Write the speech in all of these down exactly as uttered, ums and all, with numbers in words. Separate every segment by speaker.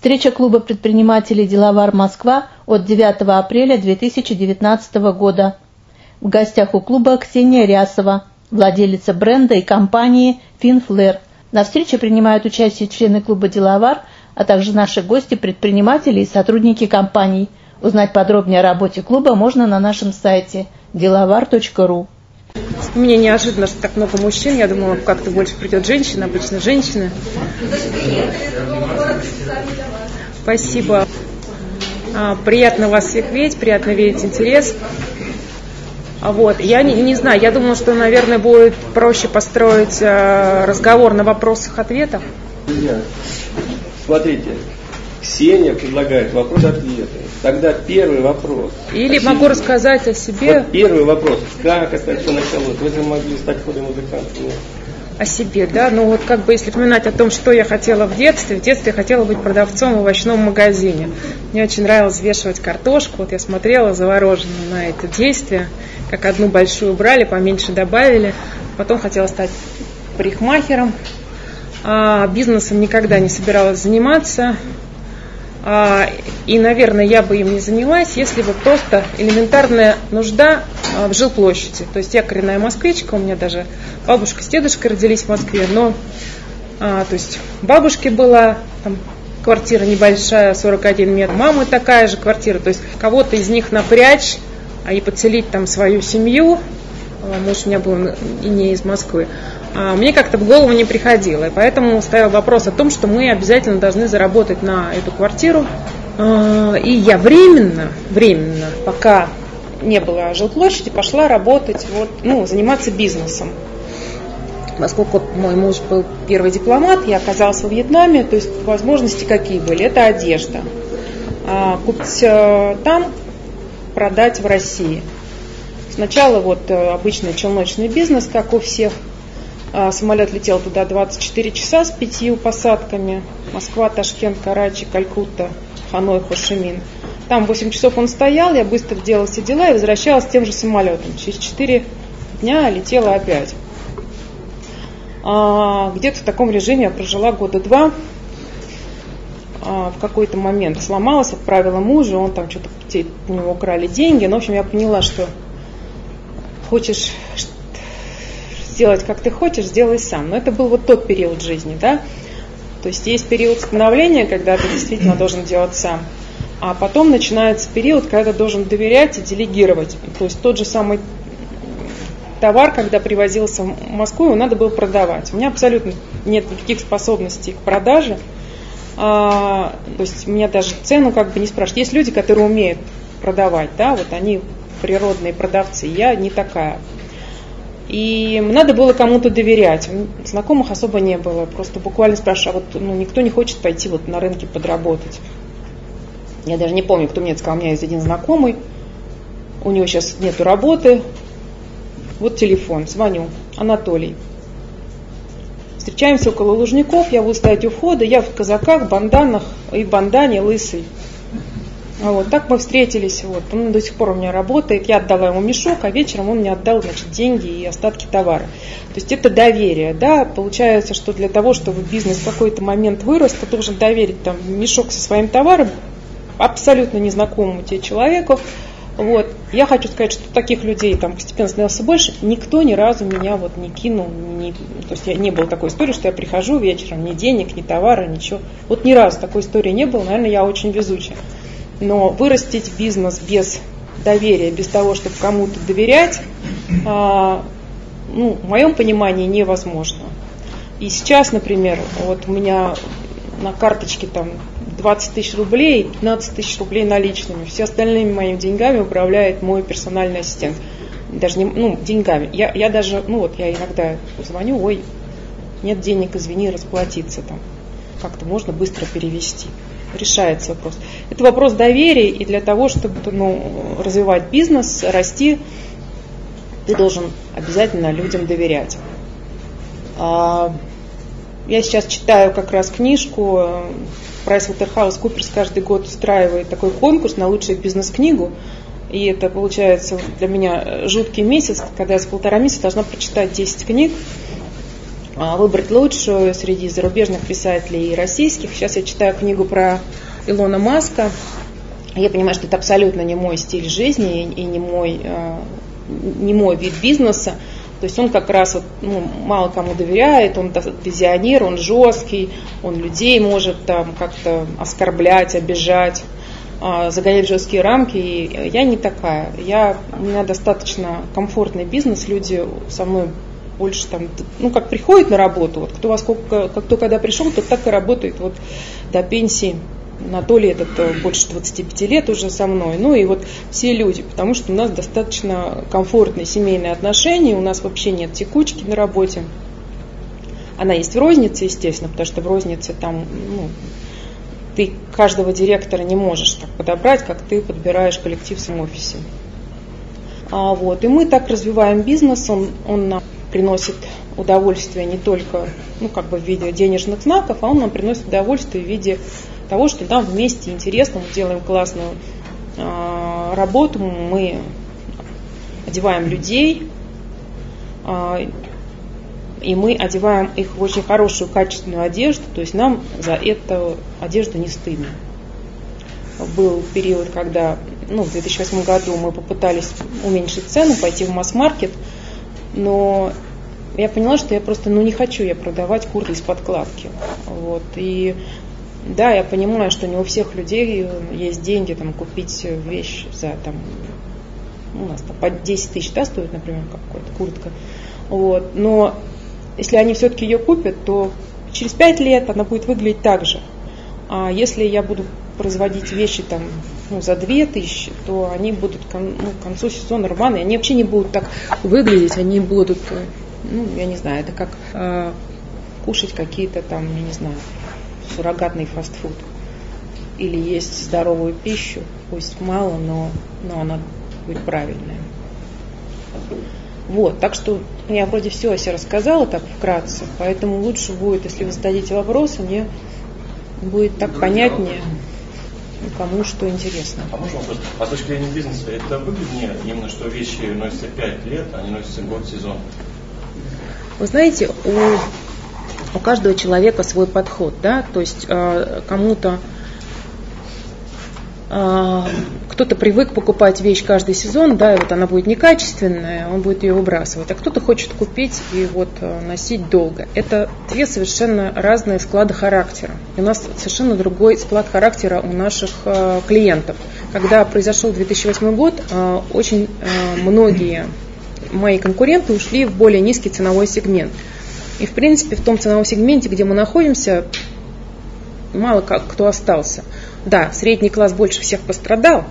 Speaker 1: Встреча клуба предпринимателей «Деловар Москва» от девятого апреля две тысячи девятнадцатого года. В гостях у клуба Ксения Рясова, владелица бренда и компании «Финфлэр». На встрече принимают участие члены клуба «Деловар», а также наши гости, предприниматели и сотрудники компаний. Узнать подробнее о работе клуба можно на нашем сайте деловар точка ру.
Speaker 2: Мне неожиданно, что так много мужчин. Я думала, как-то больше придет женщин, обычно женщины. Спасибо. Приятно вас всех видеть, приятно видеть интерес. Вот. Я не, не знаю, я думала, что, наверное, будет проще построить разговор на вопросах-ответах.
Speaker 3: Смотрите, Ксения предлагает вопрос-ответы. Тогда первый вопрос.
Speaker 2: Или могу рассказать о себе.
Speaker 3: Вот первый вопрос. Как это все началось? Вы же могли стать музыкантом.
Speaker 2: О себе, да? Ну вот как бы если вспоминать о том, что я хотела в детстве. В детстве я хотела быть продавцом в овощном магазине. Мне очень нравилось взвешивать картошку. Вот я смотрела завороженно на это действие. Как одну большую брали, поменьше добавили. Потом хотела стать парикмахером. А бизнесом никогда не собиралась заниматься. И, наверное, я бы им не занялась, если бы просто элементарная нужда в жилплощади. То есть я коренная москвичка, у меня даже бабушка с дедушкой родились в Москве, но а, то есть бабушке была там, квартира небольшая, сорок один метр, мамы такая же квартира, то есть кого-то из них напрячь, а и подселить там свою семью, муж у меня был и не из Москвы, мне как-то в голову не приходило. И поэтому ставил вопрос о том, что мы обязательно должны заработать на эту квартиру. И я временно, временно, пока не было жилплощади, пошла работать, вот, ну, заниматься бизнесом. Поскольку мой муж был первый дипломат, я оказалась во Вьетнаме, то есть возможности какие были? Это одежда. Купить там, продать в России. Сначала вот обычный челночный бизнес, как у всех. Самолет летел туда двадцать четыре часа с пятью посадками. Москва, Ташкент, Карачи, Калькутта, Ханой, Хошимин. Там восемь часов он стоял, я быстро делала все дела и возвращалась тем же самолетом. Через четыре дня летела опять. А, где-то в таком режиме я прожила года два. А, в какой-то момент сломалась, отправила мужа, он там что-то, у него украли деньги. Но, в общем, я поняла, что хочешь сделать, как ты хочешь, сделай сам. Но это был вот тот период жизни, да. То есть есть период становления, когда ты действительно должен делать сам. А потом начинается период, когда ты должен доверять и делегировать. То есть тот же самый товар, когда привозился в Москву, его надо было продавать. У меня абсолютно нет никаких способностей к продаже. А, то есть меня даже цену как бы не спрашивают. Есть люди, которые умеют продавать, да, вот они природные продавцы. Я не такая. И надо было кому-то доверять. Знакомых особо не было. Просто буквально спрашиваю, а вот ну, никто не хочет пойти вот на рынке подработать. Я даже не помню, кто мне сказал, у меня есть один знакомый, у него сейчас нету работы. Вот телефон, звоню, Анатолий. Встречаемся около Лужников, я буду стоять у входа, я в казаках, банданах и бандане, лысый. Вот, так мы встретились, вот, он до сих пор у меня работает, я отдала ему мешок, а вечером он мне отдал, значит, деньги и остатки товара. То есть это доверие, да, получается, что для того, чтобы бизнес в какой-то момент вырос, ты должен доверить там мешок со своим товаром абсолютно незнакомому тебе человеку. Вот. Я хочу сказать, что таких людей там постепенно становится больше, никто ни разу меня вот не кинул, не, то есть я, не было такой истории, что я прихожу вечером, ни денег, ни товара, ничего. Вот ни разу такой истории не было, наверное, я очень везучая. Но вырастить бизнес без доверия, без того, чтобы кому-то доверять, а, ну, в моем понимании невозможно. И сейчас, например, вот у меня на карточке там двадцать тысяч рублей, пятнадцать тысяч рублей наличными. Все остальными моими деньгами управляет мой персональный ассистент. Даже не, ну, деньгами. Я, я даже, ну вот я иногда звоню, ой, нет денег, извини, расплатиться там. Как-то можно быстро перевести. Решается вопрос. Это вопрос доверия, и для того, чтобы ну, развивать бизнес, расти, ты должен обязательно людям доверять. Я сейчас читаю как раз книжку, PricewaterhouseCoopers каждый год устраивает такой конкурс на лучшую бизнес-книгу, и это получается для меня жуткий месяц, когда я за полтора месяца должна прочитать десять книг. выбрать лучшую среди зарубежных писателей и российских. Сейчас я читаю книгу про Илона Маска. Я понимаю, что это абсолютно не мой стиль жизни и не мой, не мой вид бизнеса. То есть он как раз вот, ну, мало кому доверяет, он визионер, он жесткий, он людей может там как-то оскорблять, обижать, загонять в жесткие рамки. И я не такая. Я, у меня достаточно комфортный бизнес, люди со мной больше там, ну как приходят на работу, вот кто во сколько, кто когда пришел, тот так и работает вот до пенсии. Анатолий этот больше двадцати пяти лет уже со мной. Ну и вот все люди, потому что у нас достаточно комфортные семейные отношения, у нас вообще нет текучки на работе. Она есть в рознице, естественно, потому что в рознице там, ну, ты каждого директора не можешь так подобрать, как ты подбираешь коллектив в своем офисе. А вот, и мы так развиваем бизнес, он, он нам приносит удовольствие не только, ну, как бы в виде денежных знаков, а он нам приносит удовольствие в виде того, что нам вместе интересно, мы делаем классную э, работу, мы одеваем людей, э, и мы одеваем их в очень хорошую, качественную одежду, то есть нам за эту одежду не стыдно. Был период, когда, ну, в две тысячи восьмом году мы попытались уменьшить цену, пойти в масс-маркет, но я поняла, что я просто, ну, не хочу я продавать куртки из подкладки. Вот, и да, я понимаю, что не у всех людей есть деньги там, купить вещь за там, у нас там по десять тысяч, да, стоит, например, какая-то куртка. Вот. Но если они все-таки ее купят, то через пять лет она будет выглядеть так же. А если я буду производить вещи там, ну, за две тысячи, то они будут ну, к концу сезона рваные, они вообще не будут так выглядеть, они будут, ну, я не знаю, это как э, кушать какие-то там, я не знаю, суррогатный фастфуд. Или есть здоровую пищу, пусть мало, но, но она будет правильная. Вот, так что я вроде все о себе рассказала так вкратце, поэтому лучше будет, если вы зададите вопросы, мне будет так понятнее, кому что интересно.
Speaker 4: А можно вопрос? А с точки зрения бизнеса, это выгоднее именно, что вещи носятся пять лет, а не носятся год, сезон?
Speaker 2: Вы знаете, у У каждого человека свой подход, да, то есть э, кому-то э, кто-то привык покупать вещь каждый сезон, да, и вот она будет некачественная, он будет ее выбрасывать, а кто-то хочет купить и вот э, носить долго. Это две совершенно разные склады характера. И у нас совершенно другой склад характера у наших э, клиентов. Когда произошел две тысячи восьмой год, э, очень э, многие мои конкуренты ушли в более низкий ценовой сегмент. И, в принципе, в том ценовом сегменте, где мы находимся, мало как кто остался. Да, средний класс больше всех пострадал,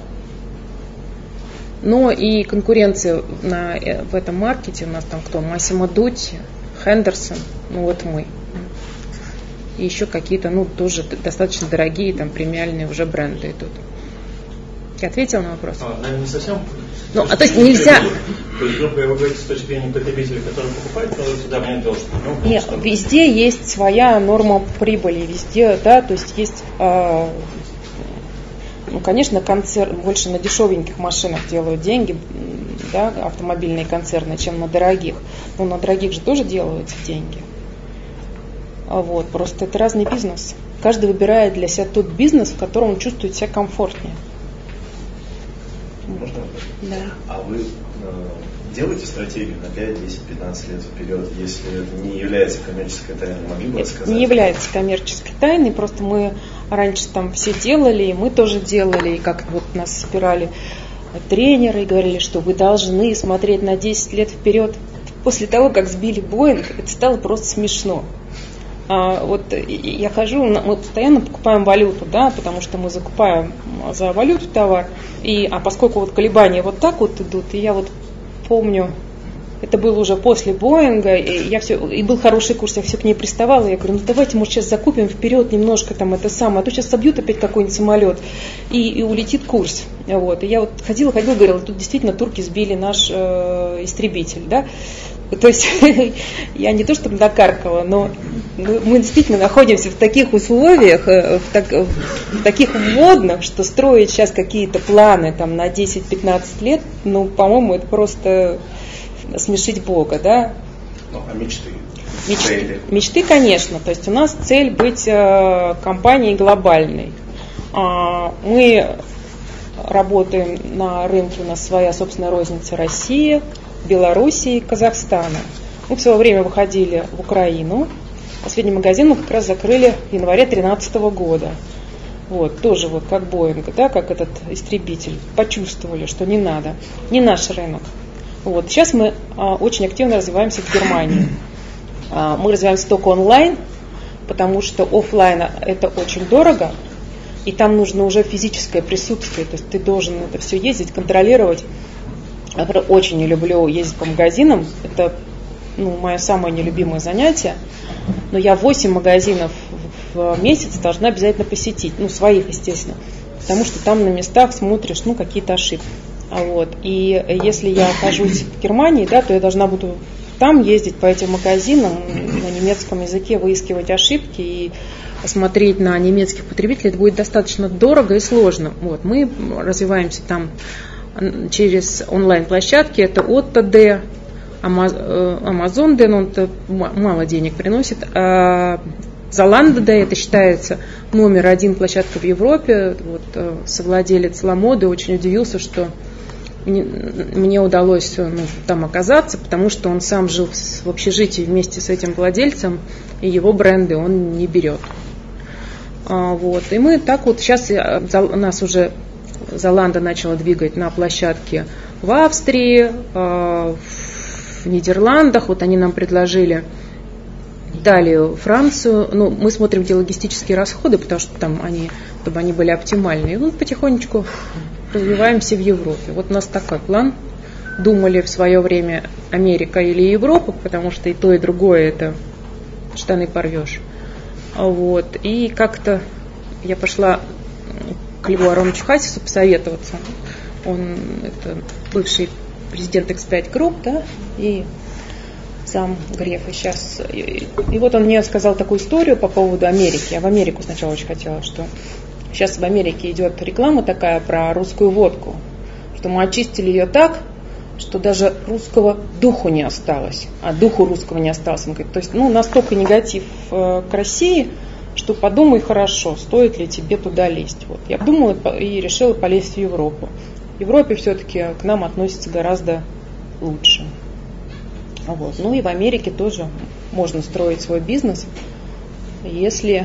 Speaker 2: но и конкуренция на, в этом маркете, у нас там кто? Массимо Дутти, Хендерсон, ну вот мы. И еще какие-то, ну, тоже достаточно дорогие, там, премиальные уже бренды идут. Я ответила на вопрос?
Speaker 4: А, наверное, не совсем.
Speaker 2: Ну, а то есть нельзя...
Speaker 4: То есть, грубо говоря, вы говорите с точки зрения потребителя, который покупает, то всегда мне должен. Ну,
Speaker 2: Нет, что... везде есть своя норма прибыли, везде, да, то есть есть, э, ну, конечно, концерн, больше на дешевеньких машинах делают деньги, да, автомобильные концерны, чем на дорогих. Но на дорогих же тоже делаются деньги. Вот, просто это разный бизнес. Каждый выбирает для себя тот бизнес, в котором он чувствует себя комфортнее.
Speaker 5: Можно?
Speaker 2: Да.
Speaker 5: А вы э, делаете стратегию на пять, десять, пятнадцать лет вперед, если это не является коммерческой тайной? Могли бы рассказать?
Speaker 2: Не является коммерческой тайной, просто мы раньше там все делали, и мы тоже делали, и как вот нас собирали тренеры и говорили, что вы должны смотреть на десять лет вперед. После того, как сбили Боинг, это стало просто смешно. А, вот я хожу, мы постоянно покупаем валюту, да, потому что мы закупаем за валюту товар, и, а поскольку вот колебания вот так вот идут, и я вот помню, это было уже после Боинга, и, я все, и был хороший курс, я все к ней приставала, я говорю, ну давайте, может, сейчас закупим вперед немножко там это самое, а то сейчас собьют опять какой-нибудь самолет, и, и улетит курс. Вот. И я вот ходила, ходила, говорила, тут действительно турки сбили наш э, истребитель, да. То есть я не то чтобы накаркала, но мы действительно находимся в таких условиях, в, так, в таких вводных, что строить сейчас какие-то планы там, на десять-пятнадцать лет, ну, по-моему, это просто смешить Бога, да?
Speaker 5: Ну, а мечты?
Speaker 2: Мечты, мечты, конечно. То есть у нас цель быть э, компанией глобальной. А, мы работаем на рынке, у нас своя собственная розница России, Белоруссии и Казахстана. Мы в свое время выходили в Украину. Последний магазин мы как раз закрыли в январе две тысячи тринадцатого года. Вот, тоже вот как Боинг, да, как этот истребитель. Почувствовали, что не надо. Не наш рынок. Вот. Сейчас мы а, очень активно развиваемся в Германии. А, мы развиваемся только онлайн, потому что офлайн это очень дорого, и там нужно уже физическое присутствие. То есть ты должен это все ездить, контролировать. Я очень не люблю ездить по магазинам. Это ну, мое самое нелюбимое занятие. Но я восемь магазинов в месяц должна обязательно посетить. Ну, своих, естественно. Потому что там на местах смотришь, ну, какие-то ошибки. Вот. И если я окажусь в Германии, да, то я должна буду там ездить по этим магазинам на немецком языке, выискивать ошибки и смотреть на немецких потребителей. Это будет достаточно дорого и сложно. Вот. Мы развиваемся там через онлайн-площадки. Это Otto D, Amazon D, но это мало денег приносит. А Zalando D, это считается номер один площадка в Европе. Вот, совладелец Ламоды очень удивился, что мне удалось ну, там оказаться, потому что он сам жил в общежитии вместе с этим владельцем, и его бренды он не берет. А, вот. И мы так вот, сейчас у нас уже Zalando начала двигать на площадке в Австрии, в Нидерландах, вот они нам предложили Италию, Францию. Ну, мы смотрим, где логистические расходы, потому что там они, чтобы они были оптимальные. И ну, потихонечку развиваемся в Европе. Вот у нас такой план. Думали в свое время Америка или Европа, потому что и то, и другое это штаны порвешь. Вот. И как-то я пошла к Льву Ароновичу Хасису посоветоваться. Он это бывший президент икс пять Group, да, и сам Грефа сейчас. И, и вот он мне сказал такую историю по поводу Америки. Я в Америку сначала очень хотела, что сейчас в Америке идет реклама такая про русскую водку, что мы очистили ее так, что даже русского духу не осталось. А духу русского не осталось. Он говорит, то есть, ну, настолько негатив э, к России, что подумай хорошо, стоит ли тебе туда лезть. Вот. Я думала и решила полезть в Европу. В Европе все-таки к нам относятся гораздо лучше. Вот. Ну и в Америке тоже можно строить свой бизнес, если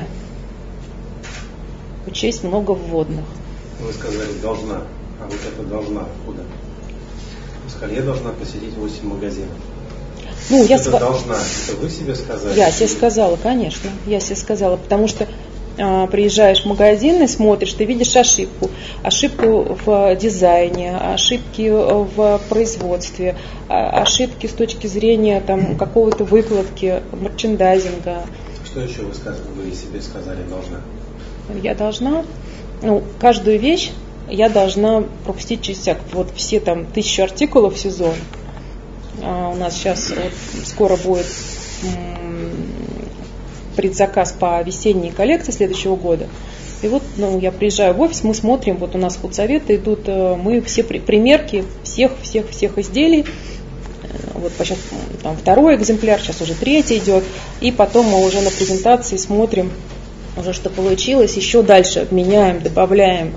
Speaker 2: учесть много вводных.
Speaker 5: Вы сказали должна, а вот это должна куда? Сказали, я должна посетить восемь магазинов.
Speaker 2: Ну, я
Speaker 5: это
Speaker 2: св...
Speaker 5: должна, это вы себе сказали?
Speaker 2: Я себе сказала, конечно, я себе сказала, потому что а, приезжаешь в магазин и смотришь, ты видишь ошибку, ошибку в дизайне, ошибки в производстве, ошибки с точки зрения там, какого-то выкладки, мерчендайзинга.
Speaker 5: Что еще вы, сказали, вы себе сказали должна?
Speaker 2: Я должна, ну, каждую вещь я должна пропустить через себя. Вот все там тысячи артикулов в сезон. А у нас сейчас вот, скоро будет м- предзаказ по весенней коллекции следующего года. И вот ну, я приезжаю в офис, мы смотрим, вот у нас худсоветы идут, мы все при- примерки всех-всех-всех изделий. Вот сейчас там второй экземпляр, сейчас уже третий идет. И потом мы уже на презентации смотрим, уже что получилось, еще дальше меняем, добавляем.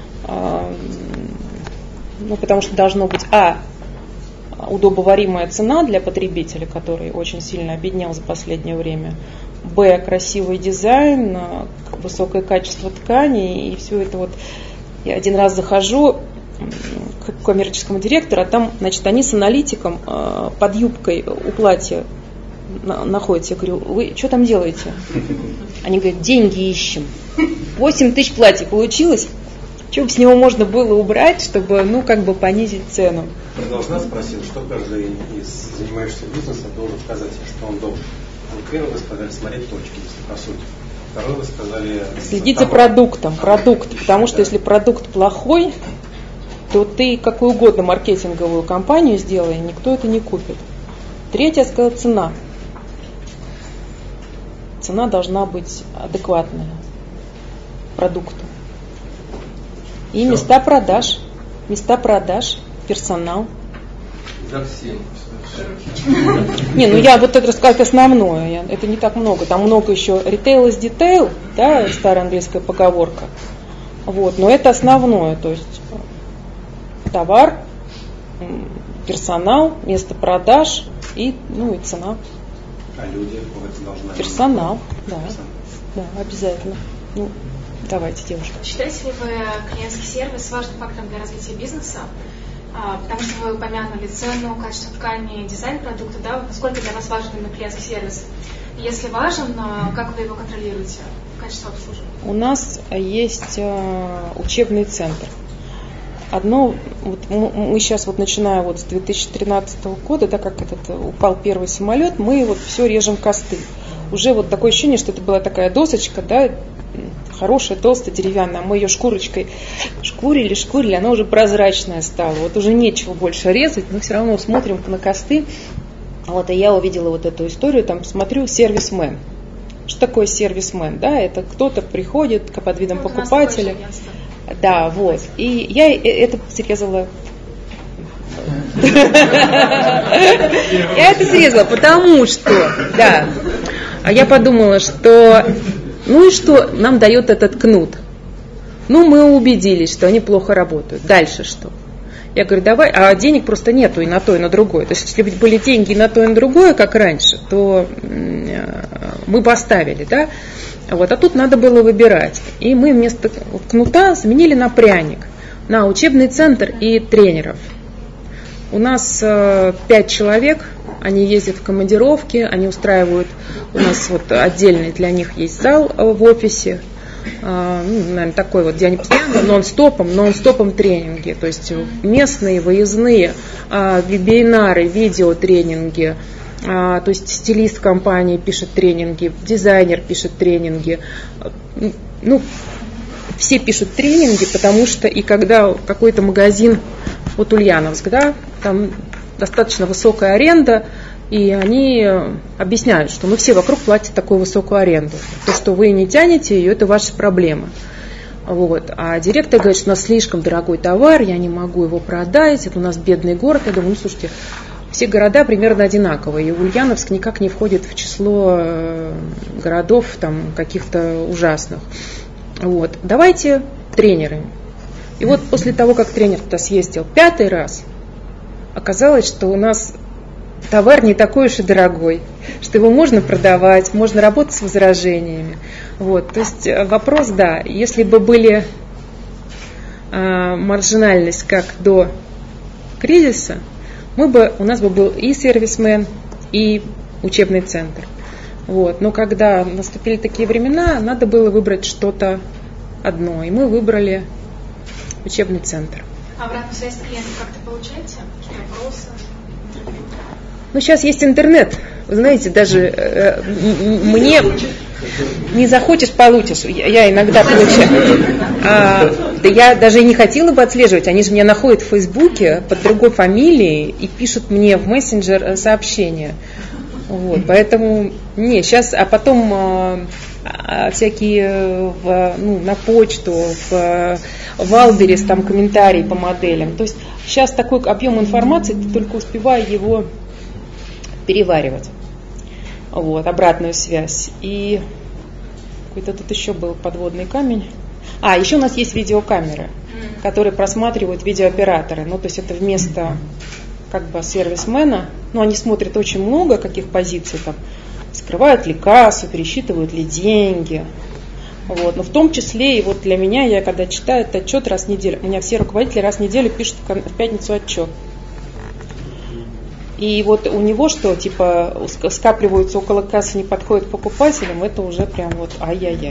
Speaker 2: Ну, потому что должно быть, а, удобоваримая цена для потребителя, который очень сильно обеднел за последнее время, б, красивый дизайн, высокое качество ткани, и все это вот. Я один раз захожу к коммерческому директору, а там, значит, они с аналитиком под юбкой у платья находятся. Я говорю, вы что там делаете? Они говорят, деньги ищем. восемь тысяч платьев получилось. Что бы с него можно было убрать, чтобы, ну, как бы понизить цену?
Speaker 5: Я должна спросить, что каждый из занимающихся бизнесом должен сказать, что он должен. Ну, первый вы сказали смотреть точки, если по сути. Второй вы сказали...
Speaker 2: Следить за продуктом, продукт. Потому что если продукт плохой, то ты какую угодно маркетинговую кампанию сделай, никто это не купит. Третье, я сказала, цена. Цена должна быть адекватная продукту. И места продаж, места продаж, персонал.
Speaker 3: За всем.
Speaker 2: Не, ну я вот это рассказать основное, я, это не так много. Там много еще retail is detail, да, старая английская поговорка. Вот, но это основное, то есть товар, персонал, место продаж и, ну, и цена.
Speaker 5: А люди это должны...
Speaker 2: Персонал, да, персонал. Да, обязательно. Ну, давайте, девушка.
Speaker 6: Считаете ли вы клиентский сервис важным фактором для развития бизнеса? А, потому что вы упомянули цену, качество ткани, дизайн продукта, да? Насколько для вас важен именно клиентский сервис? Если важен, как вы его контролируете, качество обслуживания?
Speaker 2: У нас есть э, учебный центр. Одно, вот мы сейчас вот начиная вот с две тысячи тринадцатого года, да, как этот упал первый самолет, мы вот все режем косты. Уже вот такое ощущение, что это была такая досочка, да, хорошая, толстая, деревянная. Мы ее шкурочкой шкурили, шкурили, она уже прозрачная стала. Вот уже нечего больше резать, но все равно смотрим на косты. Вот, и я увидела вот эту историю, там смотрю, сервисмен. Что такое сервисмен? Да, это кто-то приходит под видом ну, покупателя. Да, вот. И я это срезала. Я это срезала, потому что, да. А я подумала, что, ну и что нам дает этот кнут? Ну, мы убедились, что они плохо работают. Дальше что? Я говорю, давай, а денег просто нету и на то, и на другое. То есть, если бы были деньги и на то, и на другое, как раньше, то мы бы оставили, да? Вот, а тут надо было выбирать. И мы вместо кнута заменили на пряник, на учебный центр и тренеров. У нас э, пять человек, они ездят в командировки, они устраивают, у нас вот отдельный для них есть зал в офисе, э, ну, наверное, такой вот, где они постоянно нон-стопом, нон-стопом тренинги, то есть местные, выездные, э, вебинары, видеотренинги. А, то есть стилист компании пишет тренинги, дизайнер пишет тренинги. Ну, все пишут тренинги, потому что и когда какой-то магазин, вот Ульяновск, да, там достаточно высокая аренда, и они объясняют, что ну все вокруг платят такую высокую аренду. То, что вы не тянете ее, это ваша проблема. Вот. А директор говорит, что у нас слишком дорогой товар, я не могу его продать, это у нас бедный город. Я думаю, ну слушайте, все города примерно одинаковые, и Ульяновск никак не входит в число городов там, каких-то ужасных. Вот. Давайте тренеры. И вот после того, как тренер туда съездил пятый раз, оказалось, что у нас товар не такой уж и дорогой, что его можно продавать, можно работать с возражениями. Вот. То есть вопрос, да, если бы были э, маржинальность как до кризиса, мы бы, у нас бы был и сервисмен, и учебный центр. Вот. Но когда наступили такие времена, надо было выбрать что-то одно. И мы выбрали учебный центр.
Speaker 6: А обратную связь клиентов как-то получаете? Какие вопросы?
Speaker 2: Ну, сейчас есть интернет. Вы знаете, даже э, мне не захочешь, получишь. Я, я иногда получаю. А, да я даже и не хотела бы отслеживать. Они же меня находят в Фейсбуке под другой фамилией и пишут мне в мессенджер сообщения. Вот, поэтому не, сейчас, а потом а, а, всякие в, ну, на почту, в Валберес, там комментарии по моделям. То есть сейчас такой объем информации, ты только успевай его переваривать. Вот, обратную связь. И какой-то тут еще был подводный камень. А, еще у нас есть видеокамеры, которые просматривают видеооператоры. Ну, то есть это вместо как бы сервисмена, ну, они смотрят очень много каких позиций, там, скрывают ли кассу, пересчитывают ли деньги. Вот. Но в том числе и вот для меня, я когда читаю этот отчет раз в неделю, у меня все руководители раз в неделю пишут в пятницу отчет. И вот у него что, типа, скапливаются около кассы, не подходят к покупателям, это уже прям вот ай-яй-яй.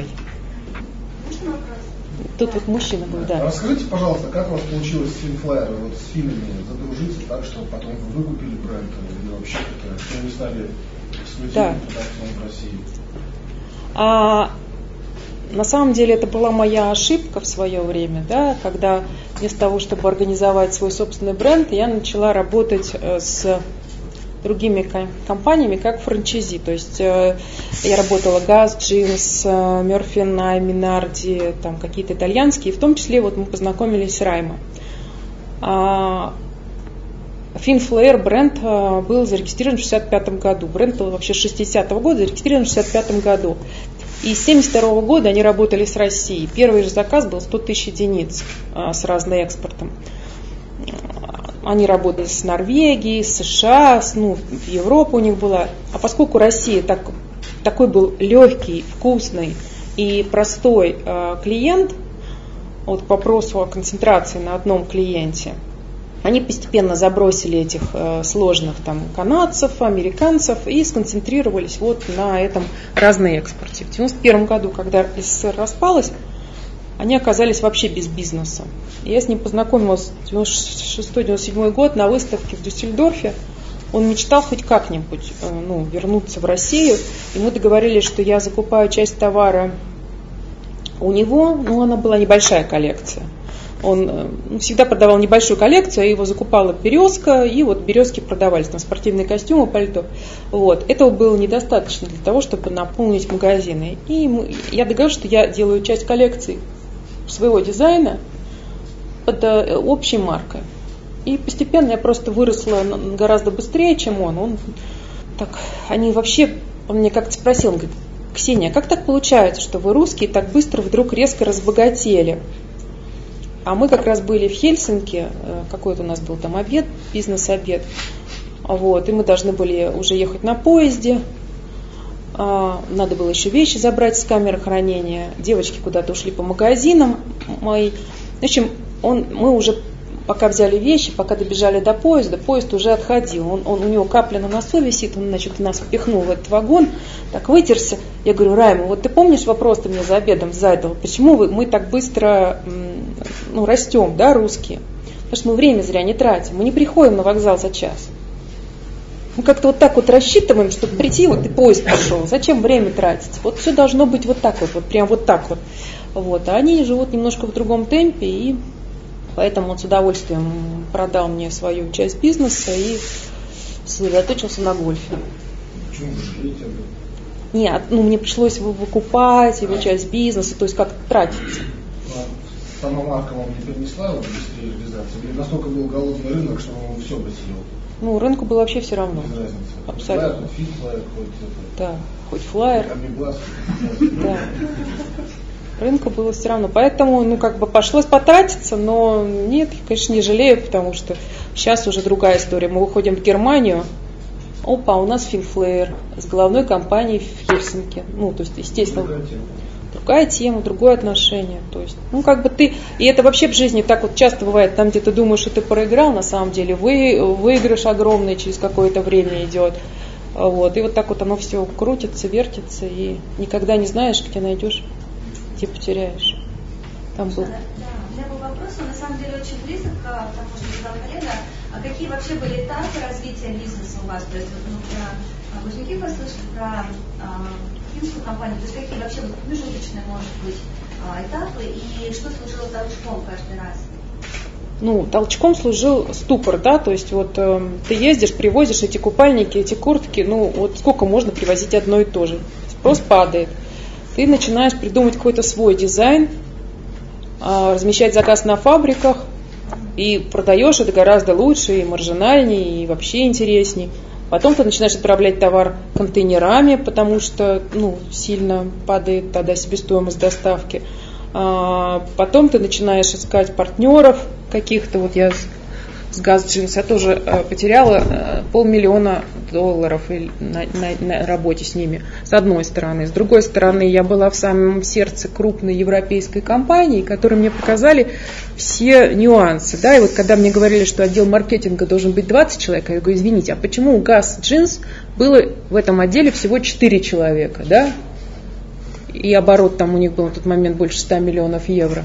Speaker 2: Тут вот мужчина был, да.
Speaker 7: Расскажите, пожалуйста, как у вас получилось с Финфлайером, вот с финами задружиться так, что потом вы выкупили бренд, или вообще как-то, что не стали эксклюзивным
Speaker 2: да.
Speaker 7: продавцом в России?
Speaker 2: А, на самом деле это была моя ошибка в свое время, да, когда вместо того, чтобы организовать свой собственный бренд, я начала работать с другими компаниями, как франчайзи. То есть э, я работала Газ, Джинс, Мерфи Най, Минарди, там какие-то итальянские, в том числе вот мы познакомились с Раймо. А, Finflair бренд был зарегистрирован в шестьдесят пятом году. Бренд был вообще с шестидесятого года, зарегистрирован в шестьдесят пятом году. И с семьдесят второго года они работали с Россией. Первый же заказ был сто тысяч единиц с разным экспортом. Они работали с Норвегией, с США, с, ну, Европа у них была. А поскольку Россия так, такой был легкий, вкусный и простой э, клиент, вот к вопросу о концентрации на одном клиенте, они постепенно забросили этих э, сложных там канадцев, американцев и сконцентрировались вот на этом разном экспорте. В девяносто первом году, когда СССР распалась, они оказались вообще без бизнеса. Я с ним познакомилась в девяносто шестой — девяносто седьмой год на выставке в Дюссельдорфе. Он мечтал хоть как-нибудь ну, вернуться в Россию. И мы договорились, что я закупаю часть товара у него. Ну, она была небольшая коллекция. Он ну, всегда продавал небольшую коллекцию, а его закупала «Березка», и вот «Березки» продавались, там спортивные костюмы, пальто. Вот. Этого было недостаточно для того, чтобы наполнить магазины. И мы, я договорилась, что я делаю часть коллекции своего дизайна под общей маркой. И постепенно я просто выросла гораздо быстрее, чем он. Он так, они вообще, он мне как-то спросил, он говорит: Ксения, как так получается, что вы русские так быстро вдруг резко разбогатели? А мы как раз были в Хельсинки, какой-то у нас был там обед, бизнес-обед. Вот, и мы должны были уже ехать на поезде. Надо было еще вещи забрать с камеры хранения. Девочки куда-то ушли по магазинам мои. В общем, он, мы уже пока взяли вещи, пока добежали до поезда, поезд уже отходил. Он, он, у него капля на носу висит, он, значит, нас впихнул в этот вагон, так вытерся. Я говорю: Райма, вот ты помнишь вопрос, ты мне за обедом задал, почему вы, мы так быстро ну, растем, да, русские? Потому что мы время зря не тратим, мы не приходим на вокзал за час. Мы как-то вот так вот рассчитываем, чтобы прийти, вот и поезд пошел. Зачем время тратить? Вот все должно быть вот так вот, вот прям вот так вот. Вот. А они живут немножко в другом темпе, и поэтому он с удовольствием продал мне свою часть бизнеса и сосредоточился на гольфе.
Speaker 7: Почему вы жалеете об этом?
Speaker 2: Нет, ну мне пришлось его выкупать, его часть бизнеса, то есть как-то тратиться.
Speaker 7: Сама марка вам не принесла вот, быстрее реализации? Или настолько был голодный рынок, что он все бы съел?
Speaker 2: Ну, рынку было вообще все равно.
Speaker 7: Без разницы.
Speaker 2: Абсолютно.
Speaker 7: Флайер, хоть флайер, хоть это.
Speaker 2: Да, хоть флайер.
Speaker 7: Амиблас.
Speaker 2: Да. Рынку было все равно. Поэтому, ну, как бы пришлось потратиться, но нет, конечно, не жалею, потому что сейчас уже другая история. Мы выходим в Германию, опа, у нас Finflair с головной компанией в Хельсинки. Ну, то есть, естественно, другая тема, другая тема, другое отношение. То есть, ну, как бы ты, и это вообще в жизни так вот часто бывает, там, где ты думаешь, что ты проиграл, на самом деле вы, выигрыш огромный через какое-то время идет. Вот, и вот так вот оно все крутится, вертится, и никогда не знаешь, где найдешь, где потеряешь. Там был.
Speaker 8: Да, у меня был вопрос, он на самом деле очень близок к тому, что сказал коллега. А какие вообще были этапы развития бизнеса у вас? То есть вот мы про Бузняки послышали, про а, финскую компанию. То есть какие вообще вот, промежуточные, может быть, а, этапы и что служило толчком каждый раз?
Speaker 2: Ну, толчком служил ступор, да, то есть вот э, ты ездишь, привозишь эти купальники, эти куртки, ну вот сколько можно привозить одно и то же. Спрос падает. Ты начинаешь придумать какой-то свой дизайн, э, размещать заказ на фабриках и продаешь это гораздо лучше и маржинальнее, и вообще интересней. Потом ты начинаешь отправлять товар контейнерами, потому что ну, сильно падает тогда себестоимость доставки. Потом ты начинаешь искать партнеров каких-то. Вот я с Газджинс я тоже потеряла полмиллиона долларов на, на, на работе с ними, с одной стороны. С другой стороны, я была в самом сердце крупной европейской компании, которые мне показали все нюансы. Да? И вот когда мне говорили, что отдел маркетинга должен быть двадцать человек, я говорю: извините, а почему у Газджинс было в этом отделе всего четыре человека? Да? И оборот там у них был на тот момент больше ста миллионов евро.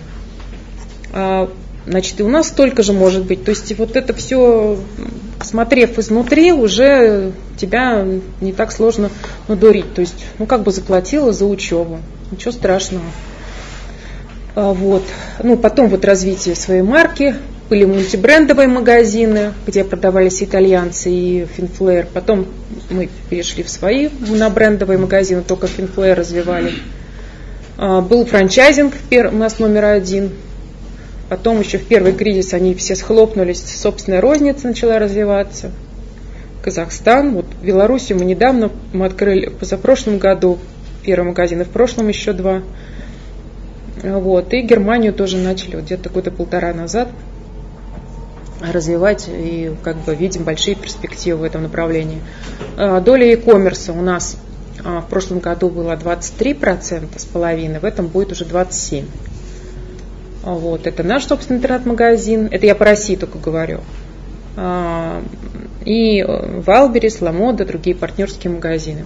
Speaker 2: А, значит, и у нас столько же может быть. То есть вот это все, смотрев изнутри, уже тебя не так сложно надурить. То есть, ну как бы заплатила за учебу. Ничего страшного. А, вот. Ну, потом вот развитие своей марки. Были мультибрендовые магазины, где продавались итальянцы и Finflair. Потом мы перешли в свои монобрендовые магазины, только Finflair развивали. Был франчайзинг у нас номер один. Потом еще в первый кризис они все схлопнулись, собственная розница начала развиваться. Казахстан, вот в Белоруссию мы недавно мы открыли, позапрошлом году первый магазин, и в прошлом еще два. Вот, и Германию тоже начали вот где-то года полтора назад развивать, и как бы видим большие перспективы в этом направлении. Доля e-commerce у нас в прошлом году была двадцать три процента с половиной, в этом будет уже двадцать семь процентов. Вот, это наш собственный интернет-магазин, это я по России только говорю. И Вайлберрис, Ламода, другие партнерские магазины.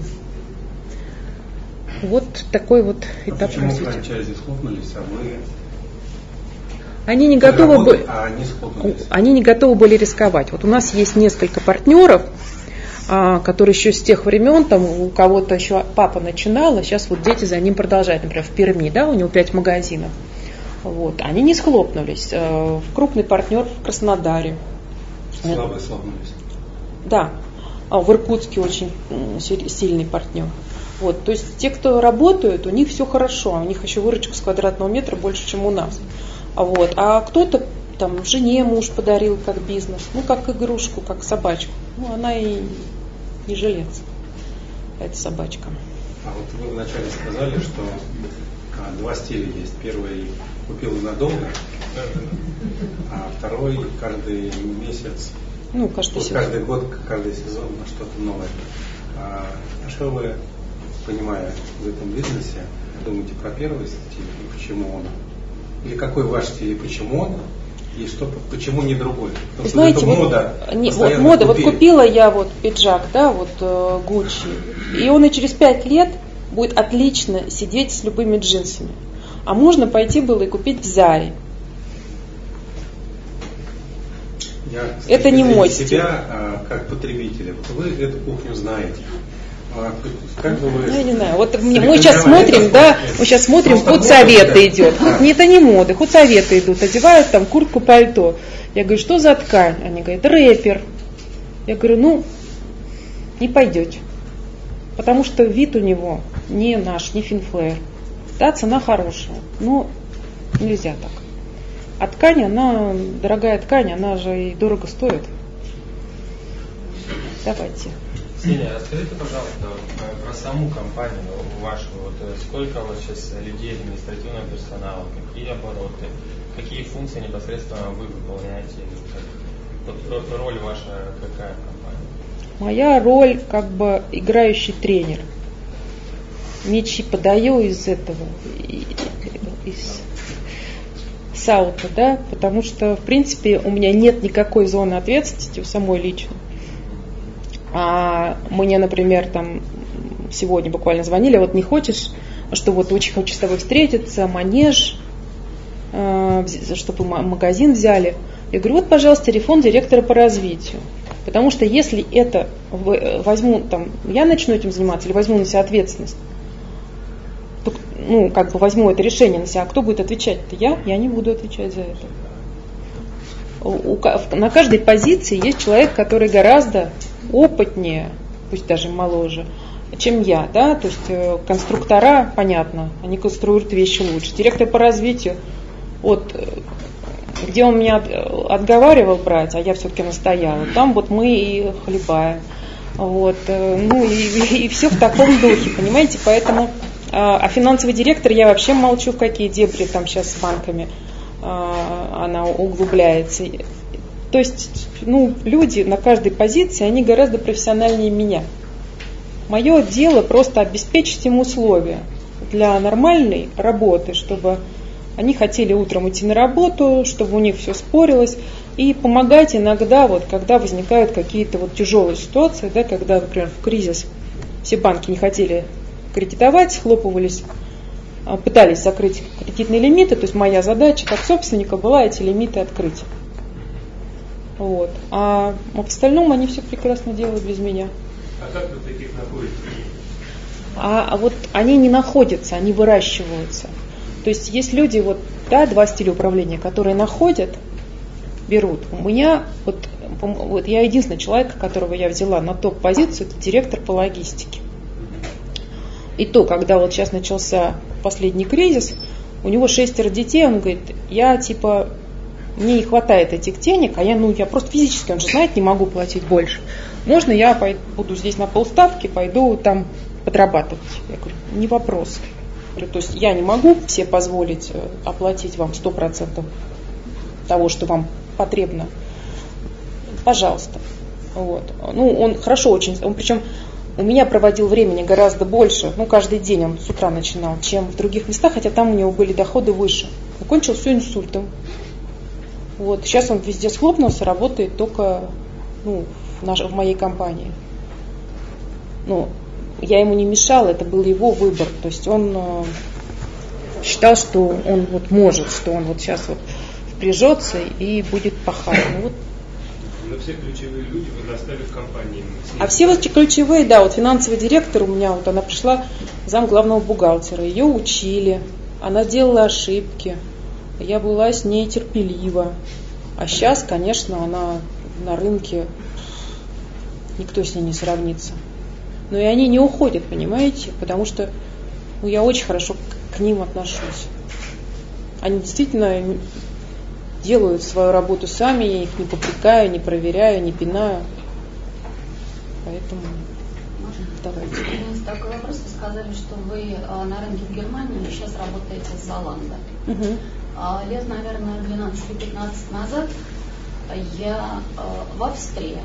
Speaker 2: Вот такой вот этап
Speaker 5: а
Speaker 2: развития.
Speaker 5: Почему франчайзи схлопнулись, а вы...
Speaker 2: Они не, готовы были,
Speaker 5: а они,
Speaker 2: они не готовы были рисковать. Вот у нас есть несколько партнеров, которые еще с тех времен, там у кого-то еще папа начинал, а сейчас вот дети за ним продолжают. Например, в Перми, да, у него пять магазинов. Вот, они не схлопнулись. Крупный партнер в Краснодаре.
Speaker 5: Слабые схлопнулись.
Speaker 2: Да, в Иркутске очень сильный партнер. Вот, то есть те, кто работают, у них все хорошо, у них еще выручка с квадратного метра больше, чем у нас. Вот, а кто-то там жене муж подарил как бизнес, ну как игрушку, как собачку. Ну она и не жилец, эта собачка.
Speaker 5: А вот вы вначале сказали, что а, два стиля есть. Первый купил надолго, а второй каждый месяц.
Speaker 2: Ну, каждый
Speaker 5: вот
Speaker 2: сезон.
Speaker 5: Каждый год, каждый сезон что-то новое. А, а что вы, понимая в этом бизнесе, думаете про первый стиль и почему он? Или какой ваш стиль и почему он? И что, почему не другой? Потому
Speaker 2: знаете,
Speaker 5: что
Speaker 2: вот,
Speaker 5: мода,
Speaker 2: не, вот мода,
Speaker 5: купили.
Speaker 2: Вот купила я вот пиджак, да, вот э, Гуччи, и он и через пять лет будет отлично сидеть с любыми джинсами. А можно пойти было и купить в Заре.
Speaker 5: Я,
Speaker 2: это не мой стиль.
Speaker 5: Себя а, как потребителя, вот вы эту кухню знаете. А, как бы вы...
Speaker 2: Ну, я не знаю. Вот мы, мы сейчас смотрим, да, мы сейчас смотрим, худсоветы
Speaker 5: да.
Speaker 2: идет. Да. Нет, это не моды, худсоветы идут, одевают там куртку, пальто. Я говорю, что за ткань? Они говорят, рэпер. Я говорю, ну, не пойдете. Потому что вид у него не наш, не Финфлэр. Да, цена хорошая, но нельзя так. А ткань, она, дорогая ткань, она же и дорого стоит. Давайте.
Speaker 9: Ксения, расскажите, пожалуйста, про саму компанию вашу. Вот сколько у вас сейчас людей, административного персонала, какие обороты, какие функции непосредственно вы выполняете? Вот роль ваша какая в компании?
Speaker 2: Моя роль как бы играющий тренер. Мячи подаю из этого, из саута, да, потому что, в принципе, у меня нет никакой зоны ответственности у самой лично. А мне, например, там сегодня буквально звонили, вот не хочешь, что вот очень хочешь с тобой встретиться, манеж, чтобы магазин взяли. Я говорю, вот, пожалуйста, телефон директора по развитию. Потому что если это возьму, там, я начну этим заниматься или возьму на себя ответственность, то, ну, как бы возьму это решение на себя, а кто будет отвечать-то? Я? Я не буду отвечать за это. У, на каждой позиции есть человек, который гораздо опытнее, пусть даже моложе, чем я, да, то есть конструктора, понятно, они конструируют вещи лучше. Директор по развитию, вот, где он меня отговаривал брать, а я все-таки настояла, там вот мы и хлебаем, вот, ну и, и все в таком духе, понимаете, поэтому, а финансовый директор, я вообще молчу, в какие дебри там сейчас с банками она углубляется. То есть, ну, люди на каждой позиции, они гораздо профессиональнее меня. Мое дело просто обеспечить им условия для нормальной работы, чтобы они хотели утром идти на работу, чтобы у них все спорилось, и помогать иногда, вот, когда возникают какие-то вот тяжелые ситуации, да, когда, например, в кризис все банки не хотели кредитовать, схлопывались, пытались закрыть кредитные лимиты, то есть моя задача как собственника была эти лимиты открыть. Вот. А в остальном они все прекрасно делают без меня.
Speaker 4: А как вы таких находите?
Speaker 2: А, а вот они не находятся, они выращиваются. То есть есть люди, вот, да, два стиля управления, которые находят, берут. У меня, вот, вот я единственный человек, которого я взяла на топ-позицию, это директор по логистике. И то, когда вот сейчас начался последний кризис, у него шестеро детей, он говорит, я типа мне не хватает этих денег, а я, ну, я просто физически, он же знает, не могу платить больше. Можно я пойду, буду здесь на полставки, пойду там подрабатывать? Я говорю, не вопрос. То есть я не могу себе позволить оплатить вам сто процентов того, что вам потребно. Пожалуйста. Вот. Ну, он хорошо очень, он причем у меня проводил времени гораздо больше, ну, каждый день он с утра начинал, чем в других местах, хотя там у него были доходы выше. Закончил все инсультом. Вот. Сейчас он везде схлопнулся, работает только, ну, в, наш, в моей компании. Ну, я ему не мешала, это был его выбор. То есть он э, считал, что он вот может, что он вот сейчас вот впряжется и будет пахать. Ну, вот.
Speaker 10: Но все ключевые люди вырастали в компании. Все
Speaker 2: а все вот ключевые, да, вот финансовый директор у меня, вот она пришла, зам главного бухгалтера, ее учили, она делала ошибки, я была с ней терпелива. А сейчас, конечно, она на рынке, никто с ней не сравнится. Но и они не уходят, понимаете, потому что, ну, я очень хорошо к, к ним отношусь. Они действительно делают свою работу сами, я их не попрекаю, не проверяю, не пинаю. Поэтому давайте.
Speaker 11: У меня есть такой вопрос. Вы сказали, что вы на рынке в Германии сейчас работаете с Zalando.
Speaker 2: Угу.
Speaker 11: Лет, наверное, двенадцать или пятнадцать назад я в Австрии,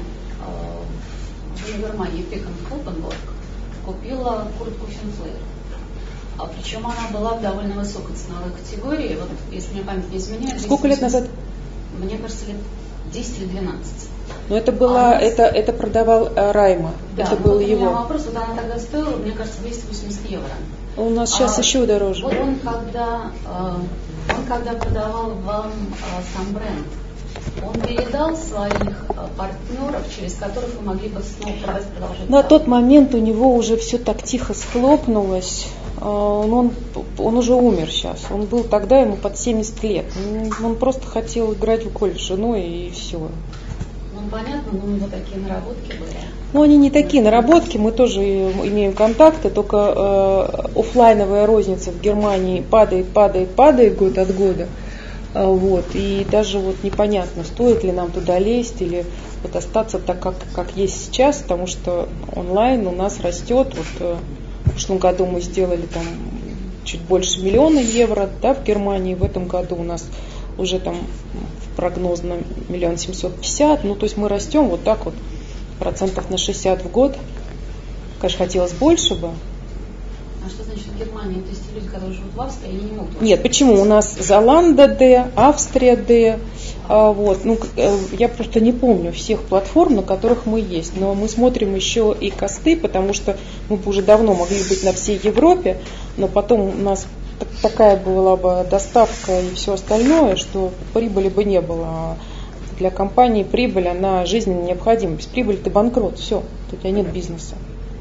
Speaker 11: в Германии, Пекенклопенбург, купила куртку Финфлер. А причем она была в довольно высокой ценовой категории. Вот, если мне память не изменяет.
Speaker 2: Сколько лет назад?
Speaker 11: Мне кажется, лет десять или двенадцать.
Speaker 2: Но это было, а это, это продавал Райма.
Speaker 11: Да,
Speaker 2: это
Speaker 11: ну,
Speaker 2: был
Speaker 11: вот
Speaker 2: его.
Speaker 11: У меня вопрос, вот она тогда стоила, мне кажется, двести восемьдесят евро.
Speaker 2: У нас сейчас а, еще дороже.
Speaker 11: Вот он когда, он когда продавал вам сам бренд, он передал своих партнеров, через которых вы могли бы снова продать, продолжать.
Speaker 2: На тот момент у него уже все так тихо схлопнулось. Он, он, он уже умер сейчас. Он был тогда, ему под семьдесят лет. Он, он просто хотел играть в гольф с женой и все.
Speaker 11: Ну, понятно, но у него такие наработки были.
Speaker 2: Ну, они не такие наработки, мы тоже имеем контакты, только э, офлайновая розница в Германии падает, падает, падает год от года. Вот, и даже вот непонятно, стоит ли нам туда лезть или вот остаться так, как, как есть сейчас, потому что онлайн у нас растет. Вот, в прошлом году мы сделали там чуть больше миллиона евро, да, в Германии. В этом году у нас уже там прогнозно миллион семьсот пятьдесят. Ну, то есть мы растем вот так вот процентов на шестьдесят в год. Конечно, хотелось больше бы.
Speaker 11: А что значит в Германии? То есть люди, которые живут в Австрии, они не могут?
Speaker 2: Нет, почему? У нас Zalando Д, Австрия Д. А, вот. Ну, я просто не помню всех платформ, на которых мы есть. Но мы смотрим еще и косты, потому что мы бы уже давно могли быть на всей Европе, но потом у нас такая была бы доставка и все остальное, что прибыли бы не было. Для компании прибыль, она жизненно необходима. Без прибыли ты банкрот, все, у тебя нет бизнеса.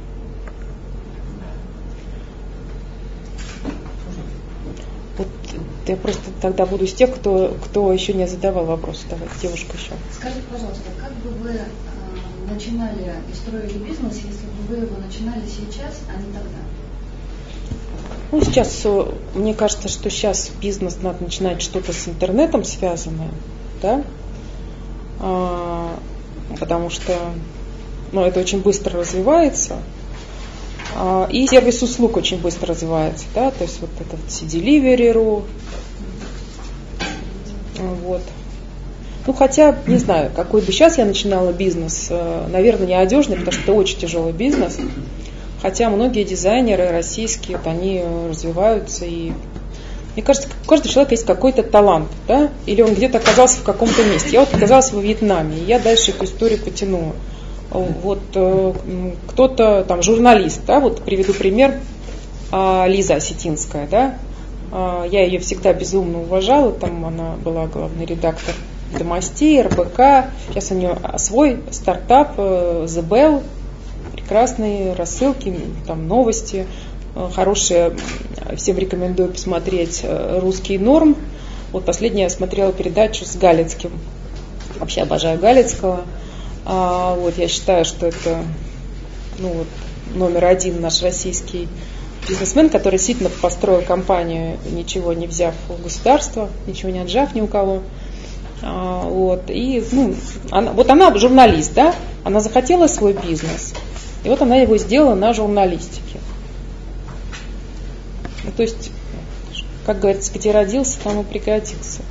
Speaker 2: Вот я просто тогда буду из тех, кто, кто еще не задавал вопросы. Давай, девушка еще.
Speaker 8: Скажите, пожалуйста, как бы вы э, начинали и строили бизнес, если бы вы его начинали сейчас, а не тогда?
Speaker 2: Ну, сейчас, мне кажется, что сейчас бизнес надо начинать что-то с интернетом связанное, да, а, потому что, ну, это очень быстро развивается, а, и сервис услуг очень быстро развивается, да, то есть вот это вот си-Delivery.ru, вот. Ну, хотя, не знаю, какой бы сейчас я начинала бизнес, наверное, не одежный, потому что это очень тяжелый бизнес. Хотя многие дизайнеры российские, вот, они развиваются, и мне кажется, у каждого человека есть какой-то талант, да? Или он где-то оказался в каком-то месте. Я вот оказалась во Вьетнаме, и я дальше эту историю потянула. Вот э, кто-то там журналист, да, вот приведу пример, э, Лиза Осетинская, да, э, я ее всегда безумно уважала, там она была главный редактор Домостей, эр бэ ка, сейчас у нее свой стартап э, The Bell. Прекрасные рассылки, там новости, хорошие, всем рекомендую посмотреть «Русский норм». Вот последнее я смотрела передачу с Галицким. Вообще обожаю Галицкого. А, вот, я считаю, что это, ну, вот, номер один наш российский бизнесмен, который действительно построил компанию, ничего не взяв у государства, ничего не отжав ни у кого. А, вот, и, ну, она, вот она журналист, да, она захотела свой бизнес, и вот она его сделала на журналистике. Ну, то есть, как говорится, где родился, там и пригодился.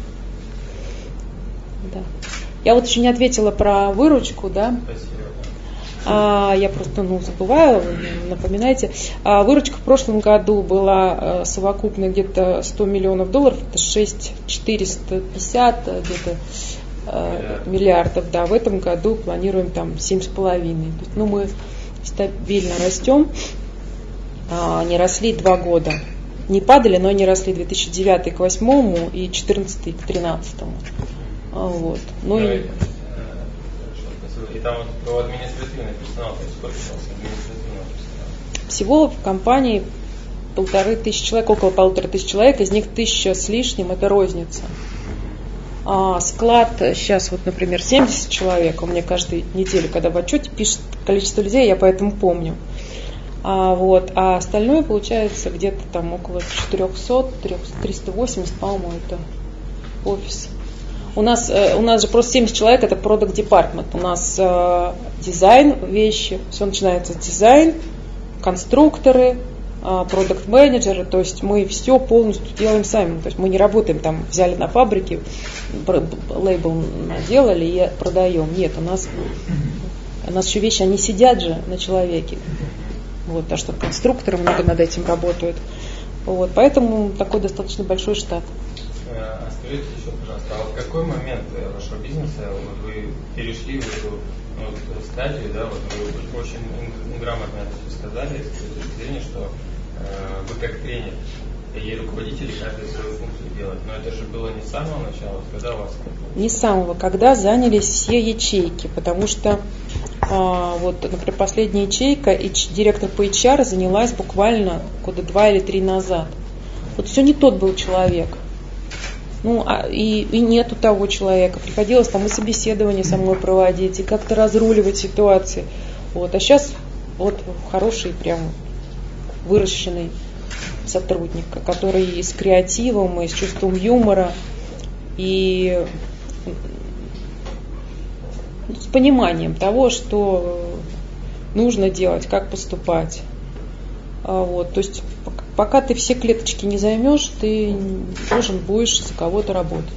Speaker 2: Да. Я вот еще не ответила про выручку, да. А, я просто ну, забываю, напоминайте. А, выручка в прошлом году была а, совокупно где-то сто миллионов долларов, это шесть тысяч четыреста пятьдесят где-то а, миллиардов. Да, в этом году планируем там семь с половиной. Ну, мы стабильно растем, а, не росли два года. Не падали, но они росли две тысячи девятый к две тысячи восьмому и две тысячи четырнадцатый к две тысячи тринадцатому. А, вот. Ну, и...
Speaker 9: И там вот про административный персонал, то есть сколько у вас административного персонала?
Speaker 2: Всего в компании полторы тысячи человек, около полторы тысячи человек, из них тысяча с лишним, это розница. А склад сейчас, вот, например, семьдесят человек, у меня каждую неделю, когда в отчете пишет количество людей, я поэтому помню. А, вот, а остальное получается где-то там около четыреста, триста восемьдесят, по-моему, это офис. У нас, у нас же просто семьдесят человек, это product department. У нас э, дизайн вещи, все начинается с дизайн, конструкторы, э, product менеджеры, то есть мы все полностью делаем сами. То есть мы не работаем там, взяли на фабрике, лейбл наделали и продаем. Нет, у нас, у нас еще вещи, они сидят же на человеке. Вот, а что конструкторы много над этим работают. Вот, поэтому такой достаточно большой штат.
Speaker 9: Скажите еще, пожалуйста, а вот в какой момент вашего бизнеса вот вы перешли в эту вот, стадию, да, вот вы очень грамотно это все сказали, с точки зрения, что э, вы как тренер и руководители каждый свою функцию делают, но это же было не с самого начала, когда у вас?
Speaker 2: Не с самого, когда занялись все ячейки, потому что а, вот, например, последняя ячейка, и директор по эйч ар занялась буквально года два или три назад. Вот все не тот был человек. Ну, а, и, и нету того человека. Приходилось там и собеседование со мной проводить, и как-то разруливать ситуации. Вот. А сейчас вот хороший, прям выращенный сотрудник, который и с креативом, и с чувством юмора, и с пониманием того, что нужно делать, как поступать. А, вот. То есть пока ты все клеточки не займешь, ты должен будешь за кого-то работать.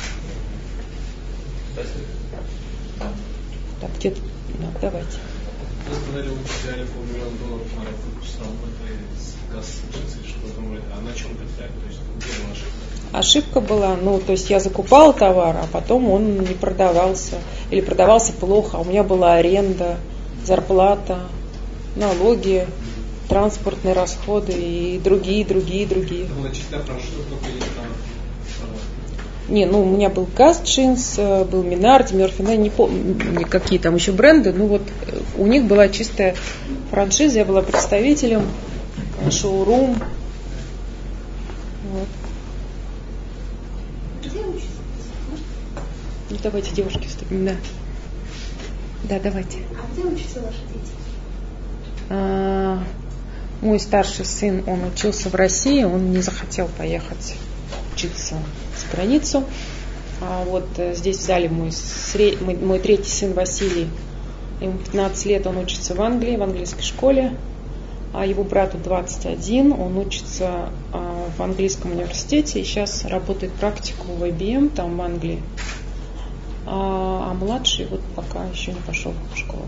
Speaker 2: Так, где-то, да, давайте.
Speaker 10: Вы сказали, вы взяли полмиллиона долларов на работу сам с газ, что-то вроде. А на чем взяли? То есть где была ошибка?
Speaker 2: Ошибка была, ну, то есть я закупала товар, а потом он не продавался. Или продавался плохо, а у меня была аренда, зарплата, налоги, транспортные расходы и другие, другие, другие.
Speaker 10: Значит, я прошу, только есть там...
Speaker 2: Не, ну у меня был Газ Джинс, был Минарди, Мерфи, не помню, какие там еще бренды, ну вот у них была чистая франшиза, я была представителем, шоурум. Вот.
Speaker 8: Где учитесь?
Speaker 2: Ну давайте, девушки, вступим, да. Да, давайте.
Speaker 8: А где учатся ваши дети?
Speaker 2: А, мой старший сын, он учился в России, он не захотел поехать учиться за границу. А вот здесь в зале мой, сред... мой, мой третий сын Василий, ему пятнадцать лет, он учится в Англии, в английской школе. А его брату двадцать один, он учится а, в английском университете и сейчас работает практику в ай би эм там в Англии. А, а младший вот пока еще не пошел в школу.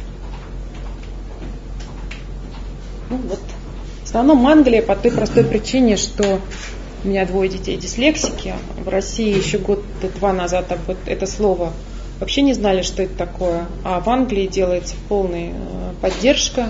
Speaker 2: Ну вот. В основном Англия по той простой причине, что у меня двое детей дислексики. В России еще год-два назад это слово вообще не знали, что это такое. А в Англии делается полная поддержка.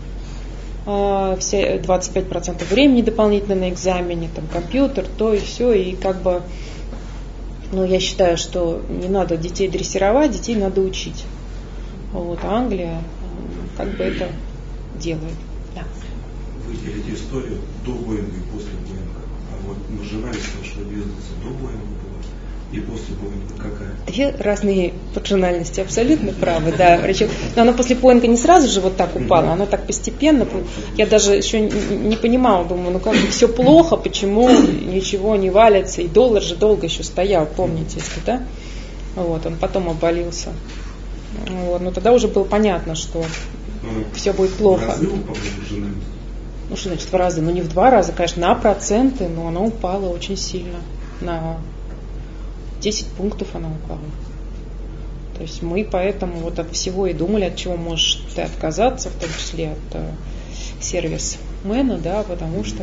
Speaker 2: Все двадцать пять процентов времени дополнительно на экзамене, там компьютер, то и все. И как бы, ну, я считаю, что не надо детей дрессировать, детей надо учить. Вот, а Англия как бы это делает. Да.
Speaker 12: Вы делите историю до Боинга и после Боинга. А вот наживались вашего бизнеса до Боинга было,
Speaker 3: и после поинга какая?
Speaker 2: Две разные функциональности, абсолютно правы, да. Но она после поинга не сразу же вот так упала, она так постепенно. Я даже еще не понимала, думаю, ну как бы все плохо, почему ничего не валится, и доллар же долго еще стоял, помните, если, да? Вот, он потом обвалился. Вот, но тогда уже было понятно, что ну, все будет плохо.
Speaker 3: Разы упала жена?
Speaker 2: Ну что значит в разы? Ну не в два раза, конечно, на проценты, но она упала очень сильно. На десять пунктов она упала. То есть мы поэтому вот от всего и думали, от чего можешь ты отказаться, в том числе от э, сервис-мена, да, потому что...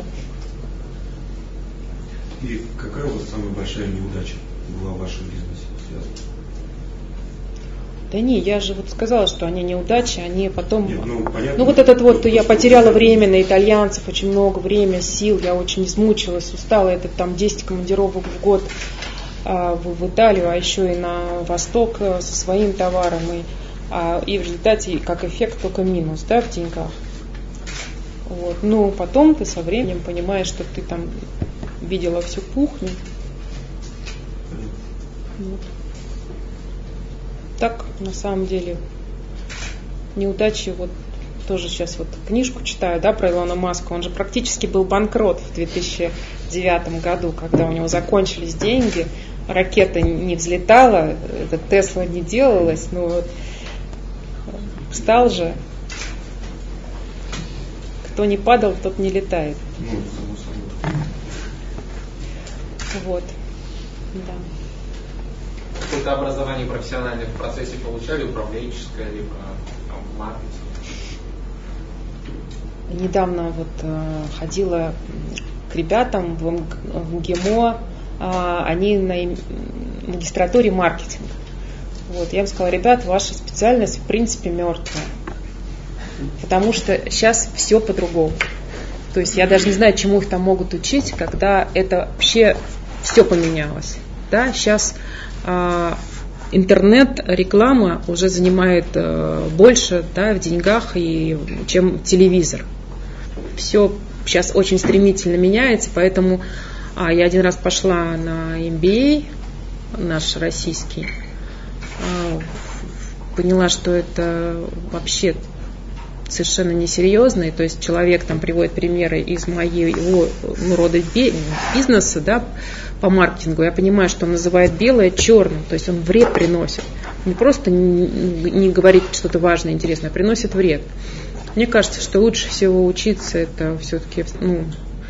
Speaker 3: И какая у вас самая большая неудача была в вашем бизнесе связана?
Speaker 2: Да не, я же вот сказала, что они неудачи, они потом...
Speaker 3: Нет, ну, понятно,
Speaker 2: ну вот этот вот, я потеряла время на итальянцев, очень много времени, сил, я очень измучилась, устала, это там десять командировок в год а, в, в Италию, а еще и на Восток со своим товаром, и, а, и в результате, как эффект, только минус, да, в деньгах. Вот. Ну, потом ты со временем понимаешь, что ты там видела всю кухню. Вот. Так, на самом деле, неудачи, вот тоже сейчас вот книжку читаю, да, про Илона Маска, он же практически был банкрот в две тысячи девятом году, когда у него закончились деньги, ракета не взлетала, эта Тесла не делалась, ну вот, встал же, кто не падал, тот не летает. Вот, да.
Speaker 12: Какое-то образование профессиональное в процессе получали, управленческое, либо там, маркетинг?
Speaker 2: Недавно вот э, ходила к ребятам в, в МГИМО, э, они на магистратуре маркетинг. Вот, я им сказала, ребят, ваша специальность в принципе мертвая, потому что сейчас все по-другому. То есть я даже не знаю, чему их там могут учить, когда это вообще все поменялось. Да, сейчас интернет-реклама уже занимает больше, да, в деньгах, и, чем телевизор. Все сейчас очень стремительно меняется, поэтому а, я один раз пошла на эм би эй, наш российский, а, поняла, что это вообще совершенно несерьезно, то есть человек там приводит примеры из моего ну, рода бизнеса, да, по маркетингу, я понимаю, что он называет белое черным, то есть он вред приносит. Не просто не, не говорит что-то важное, интересное, а приносит вред. Мне кажется, что лучше всего учиться это все-таки ну,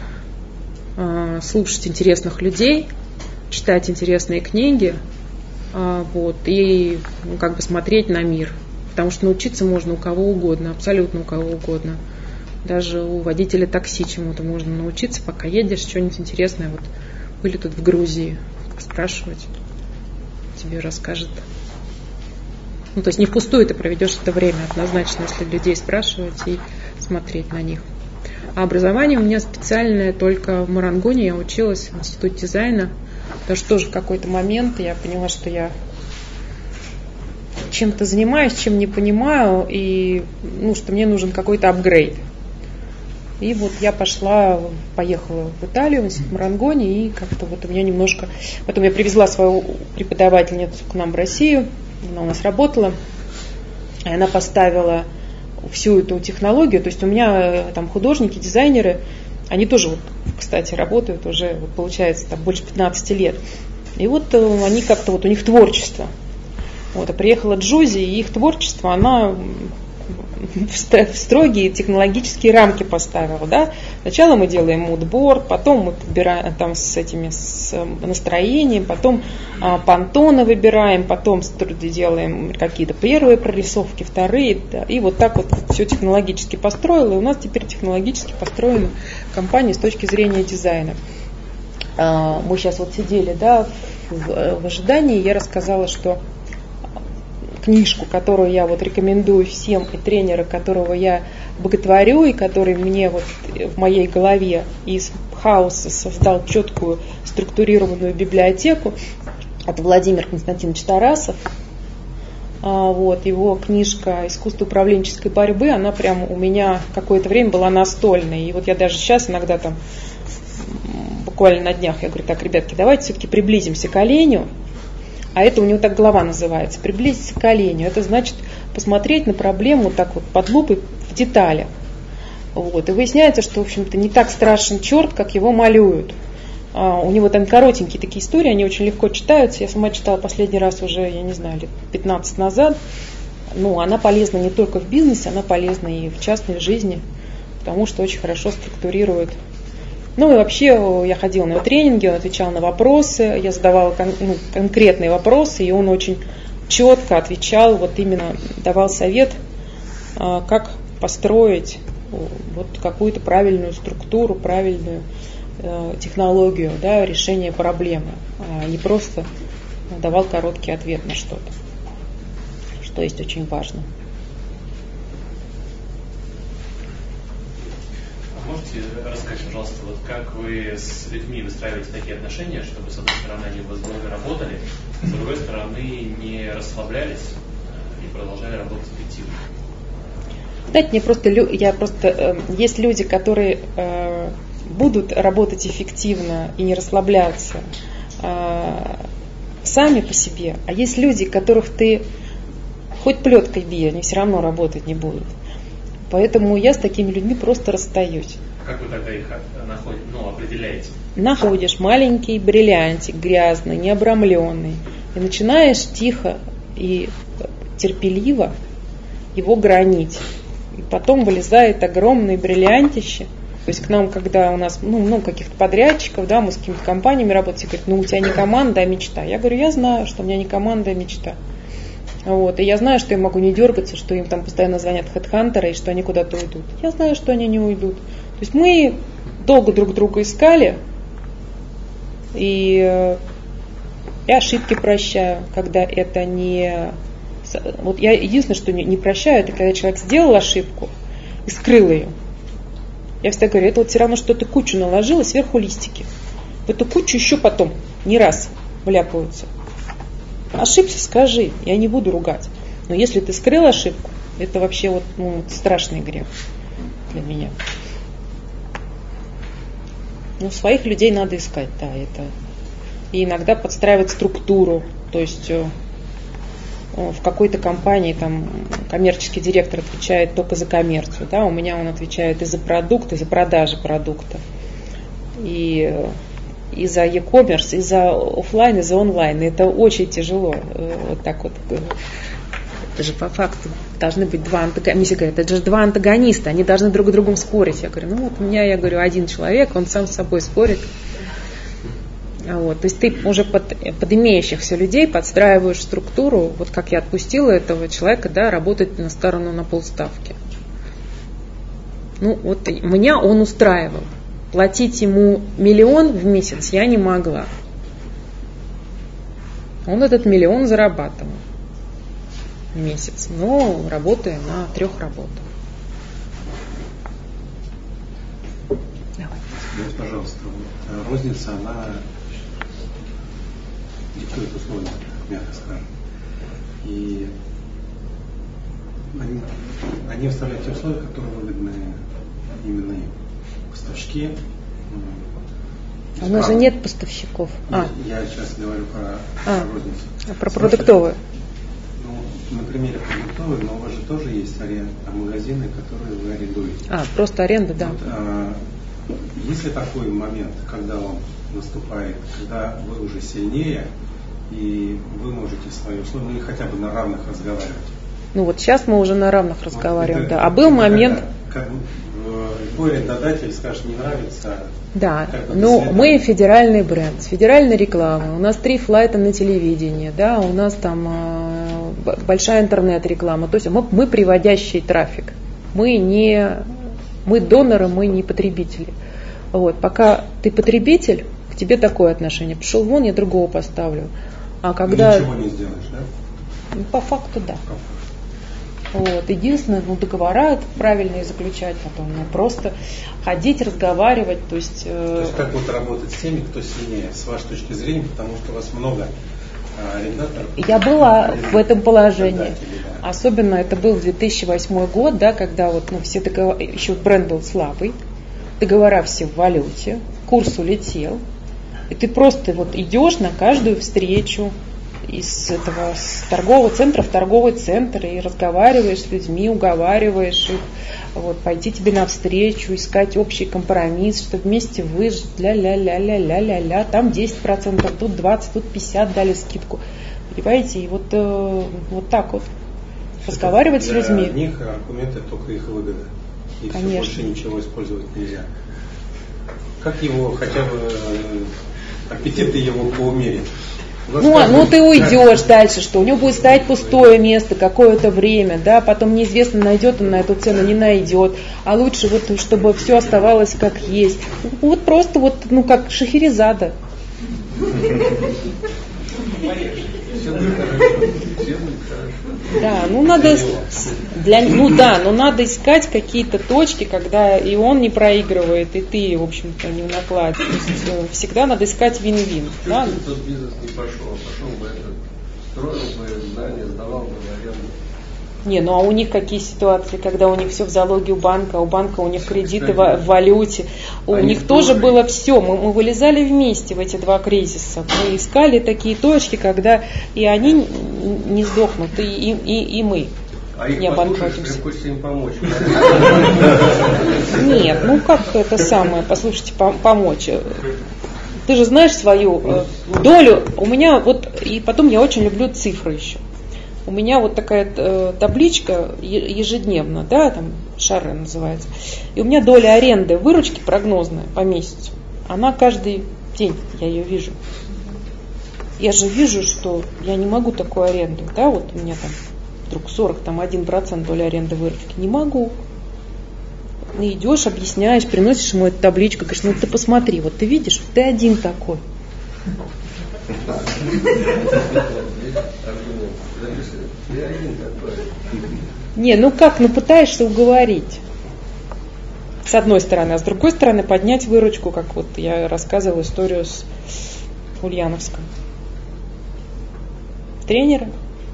Speaker 2: слушать интересных людей, читать интересные книги, вот, и ну, как бы смотреть на мир. Потому что научиться можно у кого угодно, абсолютно у кого угодно. Даже у водителя такси чему-то можно научиться, пока едешь, что-нибудь интересное. Вот были тут в Грузии, спрашивать, тебе расскажет. Ну, то есть не впустую ты проведешь это время, однозначно, если людей спрашивать и смотреть на них. А образование у меня специальное только в Марангоне, я училась в институте дизайна, потому что тоже в какой-то момент я поняла, что я чем-то занимаюсь, чем не понимаю, и ну, что мне нужен какой-то апгрейд. И вот я пошла, поехала в Италию, в институт Марангони, и как-то вот у меня немножко... Потом я привезла свою преподавательницу к нам в Россию, она у нас работала, и она поставила всю эту технологию, то есть у меня там художники, дизайнеры, они тоже, вот, кстати, работают уже, вот, получается, там больше пятнадцати лет. И вот они как-то, вот у них творчество. Вот, а приехала Джози, и их творчество, она в строгие технологические рамки поставила, да. Сначала мы делаем мудборд, потом мы подбираем там с этими с настроением, потом а, пантоны выбираем, потом делаем какие-то первые прорисовки, вторые, да, и вот так вот все технологически построила, и у нас теперь технологически построена компания с точки зрения дизайна. А, мы сейчас вот сидели, да, в, в ожидании, я рассказала, что книжку, которую я вот рекомендую всем, и тренера, которого я боготворю, и который мне вот в моей голове из хаоса создал четкую структурированную библиотеку, от Владимира Константиновича Тарасов. А, вот, его книжка «Искусство управленческой борьбы», она прямо у меня какое-то время была настольной. И вот я даже сейчас иногда там, буквально на днях, я говорю, так, ребятки, давайте все-таки приблизимся к оленю, А это у него так глава называется. Приблизиться к оленю. Это значит посмотреть на проблему так вот под лупой в деталях. Вот. И выясняется, что, в общем-то, не так страшен черт, как его малюют. А, у него там коротенькие такие истории, они очень легко читаются. Я сама читала последний раз уже, я не знаю, лет пятнадцать назад. Ну, она полезна не только в бизнесе, она полезна и в частной жизни, потому что очень хорошо структурирует. Ну и вообще я ходила на его тренинги, он отвечал на вопросы, я задавала кон- ну, конкретные вопросы, и он очень четко отвечал, вот именно давал совет, а, как построить вот какую-то правильную структуру, правильную э, технологию, да, решения проблемы, а не просто давал короткий ответ на что-то, что есть очень важно.
Speaker 13: Можете рассказать, пожалуйста, вот как вы с людьми выстраиваете такие отношения, чтобы, с одной стороны, они у вас долго работали, с другой стороны, не расслаблялись и продолжали работать эффективно?
Speaker 2: Знаете, мне просто, я просто, э, есть люди, которые э, будут работать эффективно и не расслабляться э, сами по себе, а есть люди, которых ты хоть плеткой бей, они все равно работать не будут. Поэтому я с такими людьми просто расстаюсь.
Speaker 13: Как вы тогда их находите, ну, определяете?
Speaker 2: Находишь маленький бриллиантик, грязный, необрамленный, и начинаешь тихо и терпеливо его гранить. И потом вылезает огромные бриллиантище. То есть к нам, когда у нас ну, много каких-то подрядчиков, да, мы с какими-то компаниями работаем, говорят, ну у тебя не команда, а мечта. Я говорю, я знаю, что у меня не команда, а мечта. Вот. И я знаю, что я могу не дергаться, что им там постоянно звонят хедхантеры, и что они куда-то уйдут. Я знаю, что они не уйдут. То есть мы долго друг друга искали, и я ошибки прощаю, когда это не... Вот я единственное, что не, не прощаю, это когда человек сделал ошибку и скрыл ее. Я всегда говорю, это вот все равно, что ты кучу наложила, сверху листики. В эту кучу еще потом не раз вляпаются. Ошибся, скажи, я не буду ругать. Но если ты скрыл ошибку, это вообще вот, ну, страшный грех для меня. Ну, своих людей надо искать, да, это. И иногда подстраивать структуру. То есть в какой-то компании там коммерческий директор отвечает только за коммерцию, да, у меня он отвечает и за продукт, и за продажи продукта. И и за e-commerce, и за офлайн, и за онлайн. И это очень тяжело. Вот так вот. Это же по факту должны быть два антагониста. Мне все говорят, это же два антагониста, они должны друг с другом спорить. Я говорю, ну вот у меня, я говорю, один человек, он сам с собой спорит. Вот. То есть ты уже под, под имеющихся людей подстраиваешь структуру, вот как я отпустила этого человека, да, работать на сторону на полставки. Ну вот меня он устраивал. Платить ему миллион в месяц я не могла. Он этот миллион зарабатывал в месяц, но работая на трех работах. Давай.
Speaker 5: Скажите, пожалуйста, вот, розница, она диктует условия, мягко скажем. И они, они вставляют те условия, которые выгодны именно им. Поставщики.
Speaker 2: А у нас же нет поставщиков.
Speaker 5: Я,
Speaker 2: а.
Speaker 5: я сейчас говорю про,
Speaker 2: а.
Speaker 5: про розницу.
Speaker 2: А про продуктовые.
Speaker 5: Ну, на примере продуктовой, но у вас же тоже есть аренда, магазины, которые вы арендуете.
Speaker 2: А, просто аренда, да.
Speaker 5: Вот, а, есть ли такой момент, когда он наступает, когда вы уже сильнее, и вы можете свои условия, ну и хотя бы на равных разговаривать?
Speaker 2: Ну вот сейчас мы уже на равных вот разговариваем,
Speaker 5: это,
Speaker 2: да. А был момент...
Speaker 5: Когда, как, любой арендодатель скажет, не нравится.
Speaker 2: Да, но мы федеральный бренд, с федеральной рекламой. У нас три флайта на телевидении, да, у нас там э, большая интернет-реклама. То есть мы, мы приводящий трафик. Мы не, мы доноры, мы не потребители. Вот, пока ты потребитель, к тебе такое отношение. Пошел вон, я другого поставлю. А когда...
Speaker 5: Ничего не сделаешь, да?
Speaker 2: Ну, по факту, да. Вот. Единственное, ну, договора правильные заключать, потом ну, просто ходить, разговаривать. То есть, э...
Speaker 5: то есть как вот работать с теми, кто сильнее, с вашей точки зрения, потому что у вас много э, арендаторов.
Speaker 2: Я была в этом положении. Да. Особенно это был две тысячи восьмой год, да, когда вот, ну, все договора, еще бренд был слабый, договора все в валюте, курс улетел, и ты просто вот идешь на каждую встречу, из этого с торгового центра в торговый центр и разговариваешь с людьми, уговариваешь их вот, пойти тебе навстречу, искать общий компромисс, чтобы вместе выжить, ля-ля-ля-ля-ля-ля-ля, там десять процентов, тут двадцать процентов, тут пятьдесят процентов дали скидку. Понимаете, и вот, э, вот так вот разговаривать с людьми.
Speaker 5: Для них аргументы только их выгода. И все, больше ничего использовать нельзя. Как его хотя бы аппетиты его поумерить?
Speaker 2: Ну, ну ты уйдешь дальше, что у него будет стоять пустое место какое-то время, да, потом неизвестно, найдет он на эту цену, не найдет, а лучше вот, чтобы все оставалось как есть. Вот просто вот, ну, как Шахерезада. Да, ну надо для, ну да, но надо искать какие-то точки, когда и он не проигрывает, и ты, в общем-то, не в накладе. То есть всегда надо искать вин-вин. Да?
Speaker 3: Тот бизнес не пошел, пошел бы этот, строил бы здание, сдавал бы в аренду.
Speaker 2: Не, ну а у них какие ситуации, когда у них все в залоге у банка, а у банка у них кредиты в, в валюте, у Они них тоже тоже было все. Мы, мы вылезали вместе в эти два кризиса. Мы искали такие точки, когда и они не сдохнут, и, и, и, и мы
Speaker 3: а их
Speaker 2: не обанкротимся.
Speaker 3: Прям хочется им помочь.
Speaker 2: Нет, ну как это самое, послушайте, помочь. Ты же знаешь свою долю. У меня вот, и потом я очень люблю цифры еще. У меня вот такая э, табличка ежедневно, да, там Шарре называется. И у меня доля аренды выручки прогнозная по месяцу. Она каждый день, я ее вижу. Я же вижу, что я не могу такую аренду, да, вот у меня там вдруг сорок один процент доля аренды выручки. Не могу. Ты идешь, объясняешь, приносишь ему эту табличку, говоришь, ну ты посмотри, вот ты видишь, ты один такой. Не, ну как, ну пытаешься уговорить. С одной стороны, а с другой стороны поднять выручку, как вот я рассказывала историю с Ульяновском. Тренеры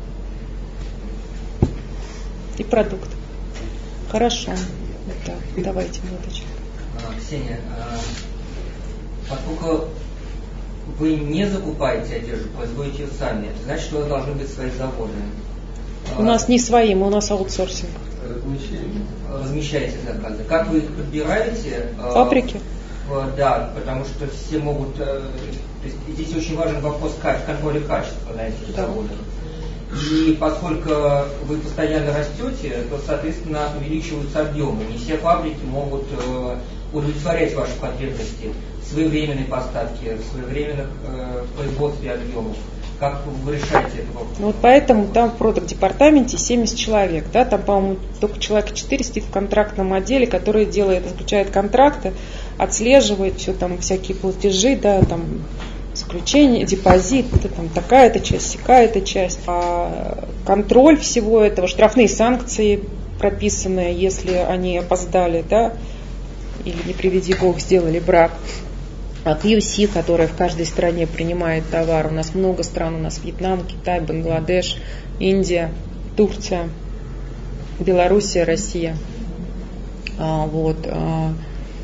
Speaker 2: и продукт. Хорошо. Так, давайте, Владыч.
Speaker 14: Ксения, поскольку вы не закупаете одежду, производите ее сами, это значит, что у вас должны быть свои заводы.
Speaker 2: У нас не свои, мы у нас аутсорсинг.
Speaker 14: Размещаете заказы. Как вы их подбираете?
Speaker 2: Фабрики.
Speaker 14: Да, потому что все могут... То есть здесь очень важен вопрос контроля качества на этих да. заводах. И поскольку вы постоянно растете, то, соответственно, увеличиваются объемы. Не все фабрики могут удовлетворять ваши потребности своевременной поставки, своевременных э, производстве объемов. Как вы решаете этот вопрос?
Speaker 2: Вот поэтому там в продакт-департаменте семьдесят человек. Да, там, по-моему, только человек четыре сидит в контрактном отделе, который делает, заключает контракты, отслеживает все там, всякие платежи, да, там, заключение, депозит, там, такая-то часть, сякая-то часть. А контроль всего этого, штрафные санкции прописанные, если они опоздали, да, или, не приведи Бог, сделали брак. кью си, которая в каждой стране принимает товар. У нас много стран, у нас Вьетнам, Китай, Бангладеш, Индия, Турция, Белоруссия, Россия. А, вот. А,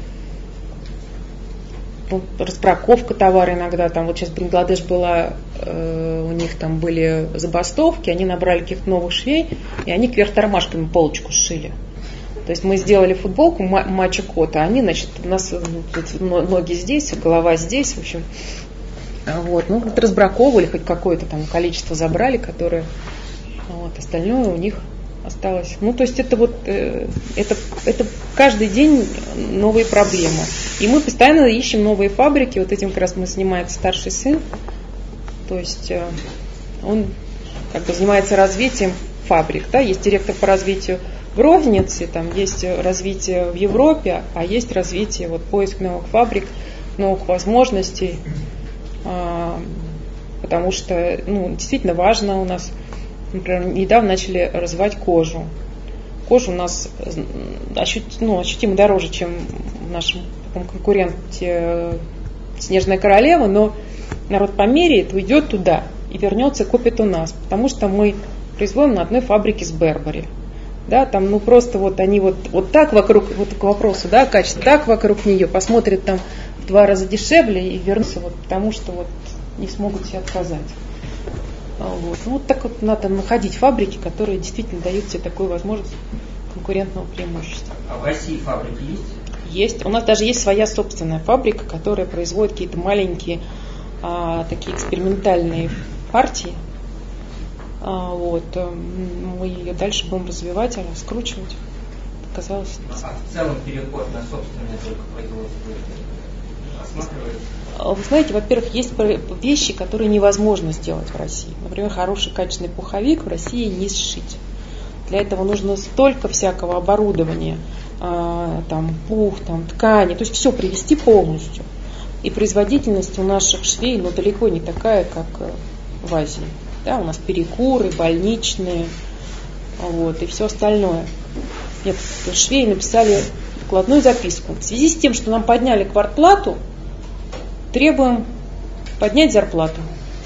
Speaker 2: ну, распаковка товара иногда. Там вот сейчас Бангладеш была, э, у них там были забастовки, они набрали каких-то новых швей, и они кверх тормашками полочку сшили. То есть мы сделали футболку матча кота, а они, значит, у нас ноги здесь, голова здесь, в общем. Вот, ну, разбраковывали, хоть какое-то там количество забрали, которое, вот, остальное у них осталось. Ну, то есть это вот, э, это, это каждый день новые проблемы. И мы постоянно ищем новые фабрики, вот этим как раз мы занимается старший сын, то есть э, он как бы занимается развитием фабрик, да, есть директор по развитию в рознице, там есть развитие в Европе, а есть развитие, вот поиск новых фабрик, новых возможностей, а, потому что, ну, действительно важно у нас, например, недавно начали развивать кожу. Кожа у нас ощут, ну, ощутимо дороже, чем в нашем конкуренте Снежная королева, но народ померяет, уйдет туда и вернется, купит у нас, потому что мы производим на одной фабрике с Бербери. Да, там, ну, просто вот они вот, вот так вокруг, вот к вопросу, да, качество, так вокруг нее, посмотрят там в два раза дешевле и вернутся, вот, потому что вот не смогут себе отказать. Вот. Ну, вот так вот надо находить фабрики, которые действительно дают тебе такую возможность конкурентного преимущества.
Speaker 14: А в России фабрики есть?
Speaker 2: Есть. У нас даже есть своя собственная фабрика, которая производит какие-то маленькие а, такие экспериментальные партии. А, вот. Мы ее дальше будем развивать, раскручивать. Казалось.
Speaker 14: А в целом переход на собственное только производство рассматривается?
Speaker 2: Вы знаете, во-первых, есть вещи, которые невозможно сделать в России. Например, хороший качественный пуховик в России не сшить. Для этого нужно столько всякого оборудования, там, пух, там, ткани, то есть все привезти полностью. И производительность у наших швей, ну, далеко не такая, как в Азии. Да, у нас перекуры, больничные, вот, и все остальное. Нет, швеи написали докладную записку. В связи с тем, что нам подняли квартплату, требуем поднять зарплату.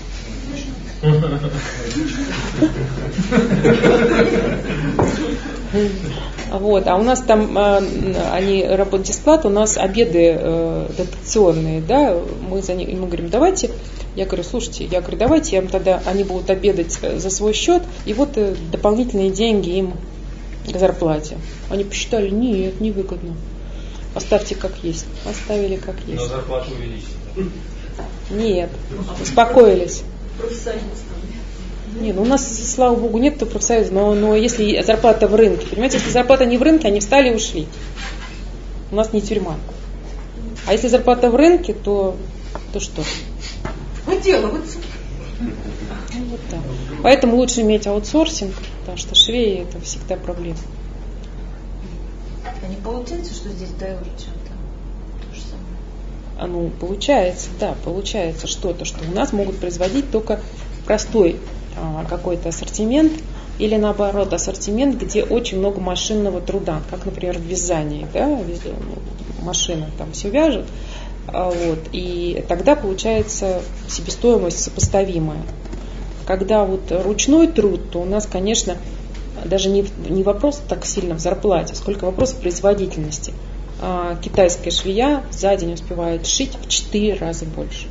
Speaker 2: Вот, а у нас там они работают бесплатно, у нас обеды э, дотационные, да, мы за них, мы говорим, давайте, я говорю, слушайте, я говорю, давайте, я им тогда, они будут обедать за свой счет, и вот э, дополнительные деньги им к зарплате. Они посчитали, нет, невыгодно. Оставьте как есть. Оставили как есть.
Speaker 9: Но зарплату увеличили.
Speaker 2: Нет, успокоились.
Speaker 11: Профсоюз.
Speaker 2: Не, ну у нас, слава богу, нет профсоюза, но, но если зарплата в рынке, понимаете, если зарплата не в рынке, они встали и ушли. У нас не тюрьма. А если зарплата в рынке, то, то что?
Speaker 11: Выделываться.
Speaker 2: Вот так. Поэтому лучше иметь аутсорсинг, потому что швеи это всегда проблема.
Speaker 11: А не получается, что здесь дороже, чем там? То же самое.
Speaker 2: А ну, получается, да, получается что-то, что у нас могут производить только простой а, какой-то ассортимент или наоборот ассортимент, где очень много машинного труда, как, например, в вязании, да, машина там все вяжет, а, вот, и тогда получается себестоимость сопоставимая. Когда вот ручной труд, то у нас, конечно, даже не, не вопрос так сильно в зарплате, сколько вопрос в производительности. А китайская швея за день успевает шить в четыре раза больше.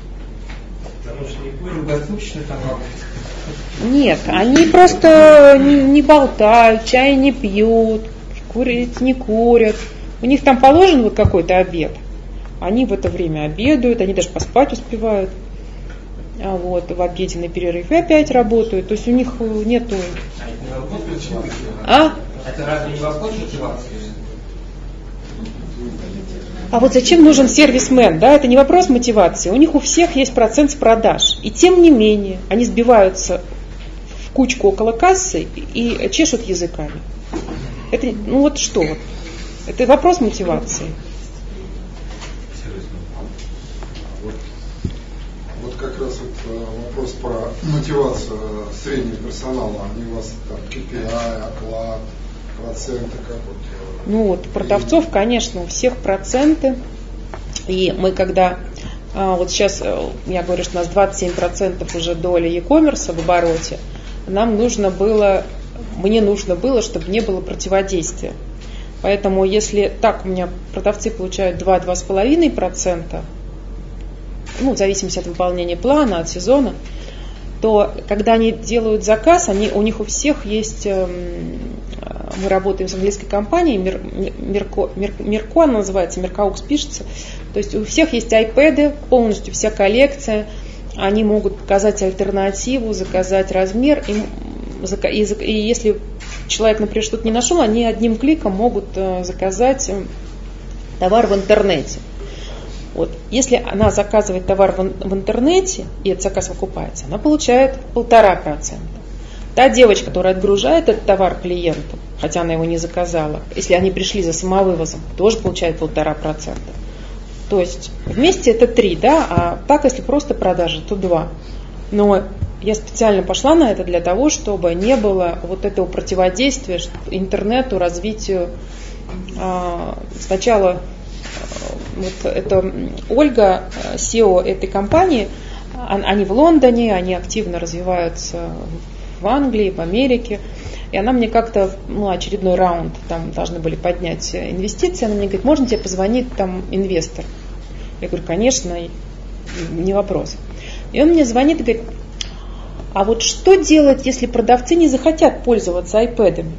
Speaker 2: Нет, они просто не, не болтают, чай не пьют, курить не курят. У них там положен вот какой-то обед. Они в это время обедают, они даже поспать успевают. А вот в обеденный перерыв и опять работают. То есть у них нету. А?
Speaker 14: Это разве не вопрос мотивации?
Speaker 2: А вот зачем нужен сервисмен? Да, это не вопрос мотивации. У них у всех есть процент с продаж. И тем не менее, они сбиваются в кучку около кассы и чешут языками. Это, ну вот что вот? Это вопрос мотивации.
Speaker 7: Вот, вот как раз вот вопрос про мотивацию среднего персонала. Они у вас там кей пи ай, оклад, проценты, как вот?
Speaker 2: Ну вот, продавцов, конечно, у всех проценты. И мы когда, а, вот сейчас я говорю, что у нас двадцать семь процентов уже доля e-commerce в обороте, нам нужно было, мне нужно было, чтобы не было противодействия. Поэтому если так у меня продавцы получают два-два с половиной процента, ну, в зависимости от выполнения плана, от сезона, то когда они делают заказ, они, у них у всех есть, мы работаем с английской компанией, Мерко, Мерко она называется, Меркаукс пишется, то есть у всех есть iPad, полностью вся коллекция, они могут показать альтернативу, заказать размер, и, и, и если человек, например, что-то не нашел, они одним кликом могут заказать товар в интернете. Вот. Если она заказывает товар в, в интернете, и этот заказ выкупается, она получает полтора процента. Та девочка, которая отгружает этот товар клиенту, хотя она его не заказала, если они пришли за самовывозом, тоже получает полтора процента. То есть вместе это три, да, а так, если просто продажи, то два. Но я специально пошла на это для того, чтобы не было вот этого противодействия интернету, развитию. Сначала вот это Ольга, си и о этой компании, они в Лондоне, они активно развиваются в Англии, в Америке. И она мне как-то, ну, очередной раунд, там должны были поднять инвестиции, она мне говорит, можно тебе позвонить там инвестор? Я говорю, конечно, не вопрос. И он мне звонит и говорит, А вот что делать, если продавцы не захотят пользоваться айпэдами?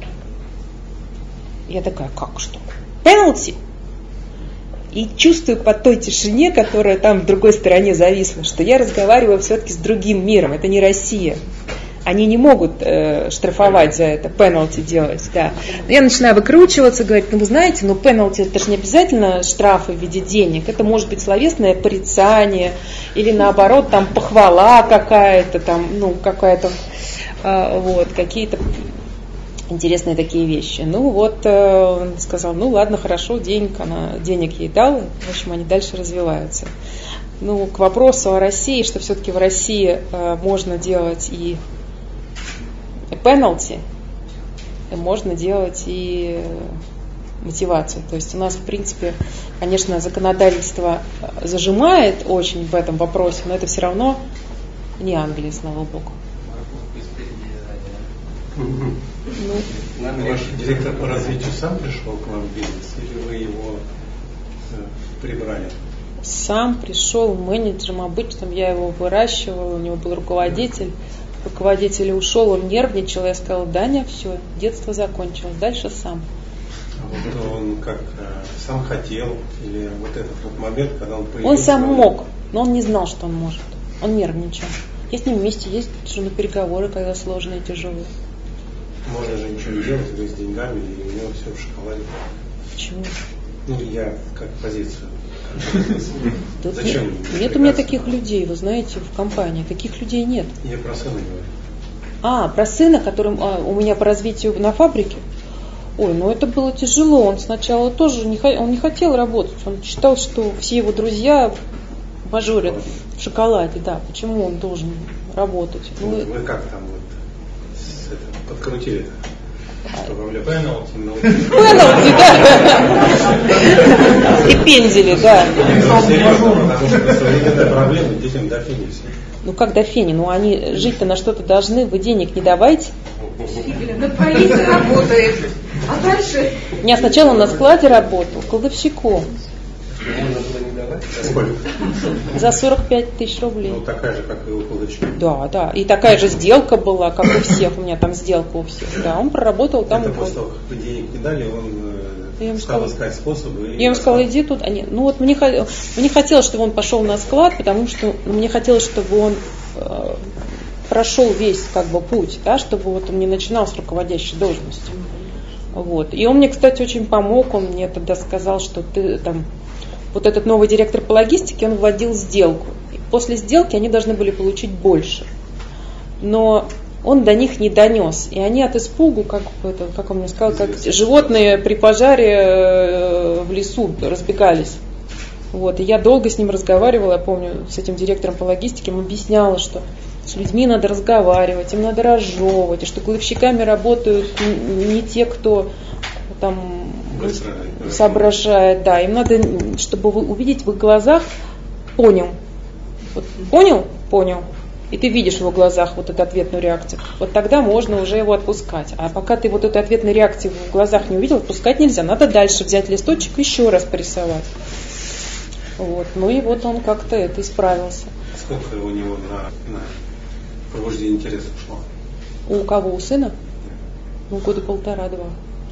Speaker 2: Я такая, как что? Пенальти? И чувствую по той тишине, которая там в другой стороне зависла, что я разговариваю все-таки с другим миром. Это не Россия. Они не могут э, штрафовать за это, пенальти делать. Да. Я начинаю выкручиваться, говорить, ну вы знаете, ну пенальти это же не обязательно штрафы в виде денег. Это может быть словесное порицание или наоборот там похвала какая-то, там, ну какая-то, э, вот, какие-то интересные такие вещи. Ну вот, э, он сказал, ну ладно, хорошо, денег, она, денег ей дала, в общем, они дальше развиваются. Ну, к вопросу о России, что все-таки в России э, можно делать и пенальти, можно делать и мотивацию. То есть у нас, в принципе, конечно, законодательство зажимает очень в этом вопросе, но это все равно не Англия, слава богу.
Speaker 5: Ну, ваш директор по развитию сам пришел к вам в бизнес, или вы его э, прибрали?
Speaker 2: Сам пришел менеджером обычным, я его выращивала, у него был руководитель. Руководитель ушел, он нервничал, я сказала, Даня, все, детство закончилось, дальше сам.
Speaker 5: А вот он как сам хотел, или вот этот вот момент, когда он появился?
Speaker 2: Он сам мог, но он не знал, что он может. Он нервничал. Я с ним вместе ездила на переговоры, когда сложные и тяжелые.
Speaker 5: Можно же ничего не делать, вы с деньгами, и у него все в шоколаде.
Speaker 2: Почему?
Speaker 5: Ну, я как позицию.
Speaker 2: Тут
Speaker 5: Зачем?
Speaker 2: Нет, нет у меня таких людей, вы знаете, в компании. Таких людей нет.
Speaker 5: Я про сына говорю.
Speaker 2: А, про сына, которым а, у меня по развитию на фабрике. Ой, ну это было тяжело. Он сначала тоже не, он не хотел работать. Он считал, что все его друзья мажорят в шоколаде. Да, почему он должен работать?
Speaker 5: Ну, вы, вы как там вот с, это, подкрутили-то? Пенальти,
Speaker 2: Пенальти, да. Стипендили, да.
Speaker 5: Потому что современная проблема детям до фини все.
Speaker 2: Ну как до фини? Ну они жить-то на что-то должны, вы денег не давайте.
Speaker 15: На двоих работает. А дальше?
Speaker 2: Я сначала на складе работал, кладовщиком.
Speaker 5: Можно было не давать? Сколько?
Speaker 2: За сорок пять тысяч рублей.
Speaker 5: Ну такая же, как и у кладовщика.
Speaker 2: Да, да. И такая же сделка была, как у всех. У меня там сделка у всех. Да, он проработал там.
Speaker 5: Это после того, как вы денег не дали, он я стал сказала, искать способы.
Speaker 2: Я ему сказала, иди тут. Они, ну вот мне, мне хотелось, чтобы он пошел на склад, потому что мне хотелось, чтобы он э, прошел весь как бы путь, да, чтобы вот он не начинал с руководящей должности. Вот. И он мне, кстати, очень помог. Он мне тогда сказал, что ты там вот этот новый директор по логистике, он вводил сделку. И после сделки они должны были получить больше. Но он до них не донес. И они от испугу, как, это, как он мне сказал, как животные при пожаре в лесу разбегались. Вот. И я долго с ним разговаривала, я помню, с этим директором по логистике, ему объясняла, что с людьми надо разговаривать, им надо разжевывать, и что кладовщиками работают не те, кто там соображает, да, им надо, чтобы увидеть в их глазах, понял, вот, понял, понял, и ты видишь в его глазах вот эту ответную реакцию, вот тогда можно уже его отпускать, а пока ты вот эту ответную реакцию в глазах не увидел, отпускать нельзя, надо дальше взять листочек и еще раз порисовать, вот, ну и вот он как-то это исправился.
Speaker 5: Сколько у него на, на пробуждение интереса ушло?
Speaker 2: У кого, у сына? Ну, года полтора-два.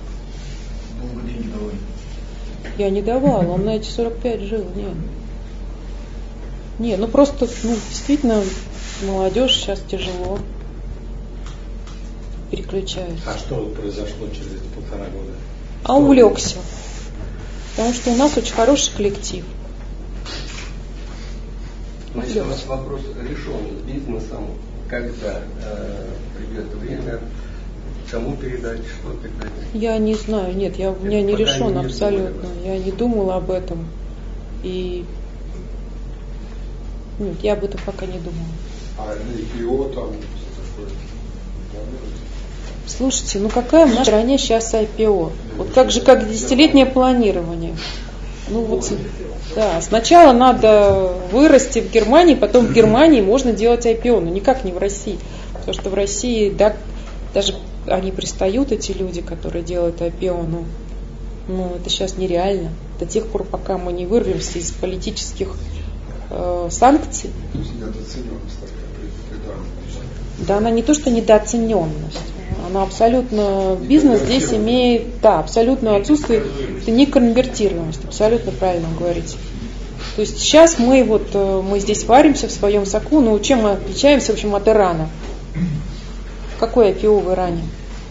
Speaker 16: Долго деньги давали?
Speaker 2: Я не давала, он на эти сорок пять жил, нет. Не, ну просто, ну, действительно, молодежь сейчас тяжело переключается.
Speaker 5: А что произошло через эти полтора года?
Speaker 2: А увлекся. Потому что у нас очень хороший коллектив.
Speaker 17: Значит, у нас вопрос решен с бизнесом, когда э, придет время, кому передать, что передать?
Speaker 2: Я не знаю, нет, я, у меня не решен не абсолютно. Я не думала об этом. И нет, я об этом пока не думала.
Speaker 7: А ай пи о там такое?
Speaker 2: Слушайте, ну какая в нашей стране сейчас ай пи о? Вот как же, как десятилетнее планирование. Ну вот, да, сначала надо вырасти в Германии, потом в Германии можно делать ай пи о, но никак не в России. Потому что в России, да, даже они пристают, эти люди, которые делают ай пи о, но ну, это сейчас нереально. До тех пор, пока мы не вырвемся из политических э, санкций.
Speaker 7: То есть недооцененность такая.
Speaker 2: Да, она не то, что недооцененность. Она абсолютно, бизнес здесь имеет, да, абсолютно отсутствие неконвертируемость, абсолютно правильно говорите. То есть сейчас мы вот, мы здесь варимся в своем соку, но чем мы отличаемся, в общем, от Ирана? Какой ай пи о в Иране?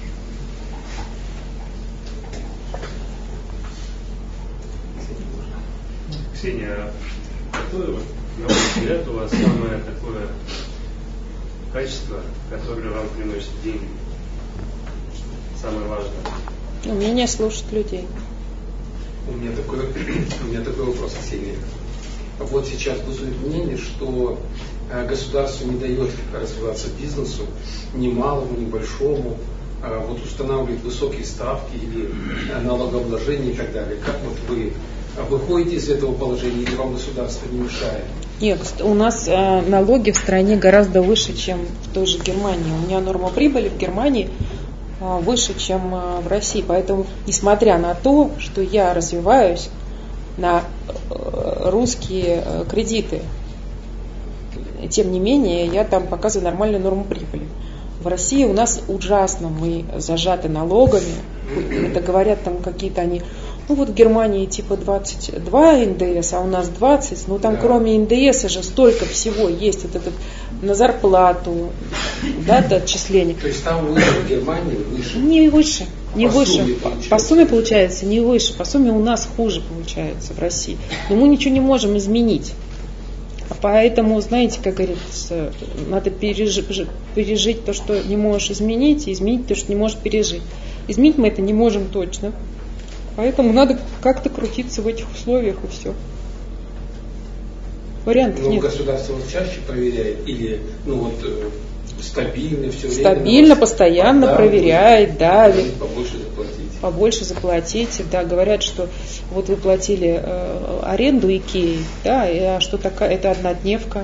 Speaker 3: Ксения, какое, вот, на мой взгляд, у вас самое такое качество, которое вам приносит деньги? Самое важное.
Speaker 2: Умение слушать людей.
Speaker 5: У меня такой, у меня такой вопрос, Ксения. Вот сейчас бытует мнение, что государство не дает развиваться бизнесу, ни малому, ни большому, вот устанавливает высокие ставки или налогообложение и так далее. Как вот вы выходите из этого положения или вам государство не мешает?
Speaker 2: Нет, у нас э, налоги в стране гораздо выше, чем в той же Германии. У меня норма прибыли в Германии э, выше, чем э, в России. Поэтому, несмотря на то, что я развиваюсь на э, русские э, кредиты, тем не менее, я там показываю нормальную норму прибыли. В России у нас ужасно, мы зажаты налогами. Это говорят там какие-то они... Ну вот в Германии типа двадцать два эн дэ эс, а у нас двадцать. Ну там да. Кроме эн дэ эс же столько всего есть. Вот этот на зарплату, да, до отчисления.
Speaker 5: То есть там выше в Германии выше?
Speaker 2: Не выше. Не по выше.
Speaker 5: Сумме
Speaker 2: по, по сумме получается не выше. По сумме у нас хуже получается в России. Но мы ничего не можем изменить. А поэтому, знаете, как говорится, надо пережить, пережить то, что не можешь изменить, и изменить то, что не можешь пережить. Изменить мы это не можем точно. Поэтому надо как-то крутиться в этих условиях и все. Вариантов
Speaker 5: Но
Speaker 2: нет.
Speaker 5: Государство вас чаще проверяет или ну вот э, стабильно все время?
Speaker 2: Стабильно, постоянно проверяет, да.
Speaker 5: Побольше заплатить.
Speaker 2: Побольше заплатите, да. Говорят, что вот вы платили э, аренду Икеи, да, и, а что такая, это однодневка.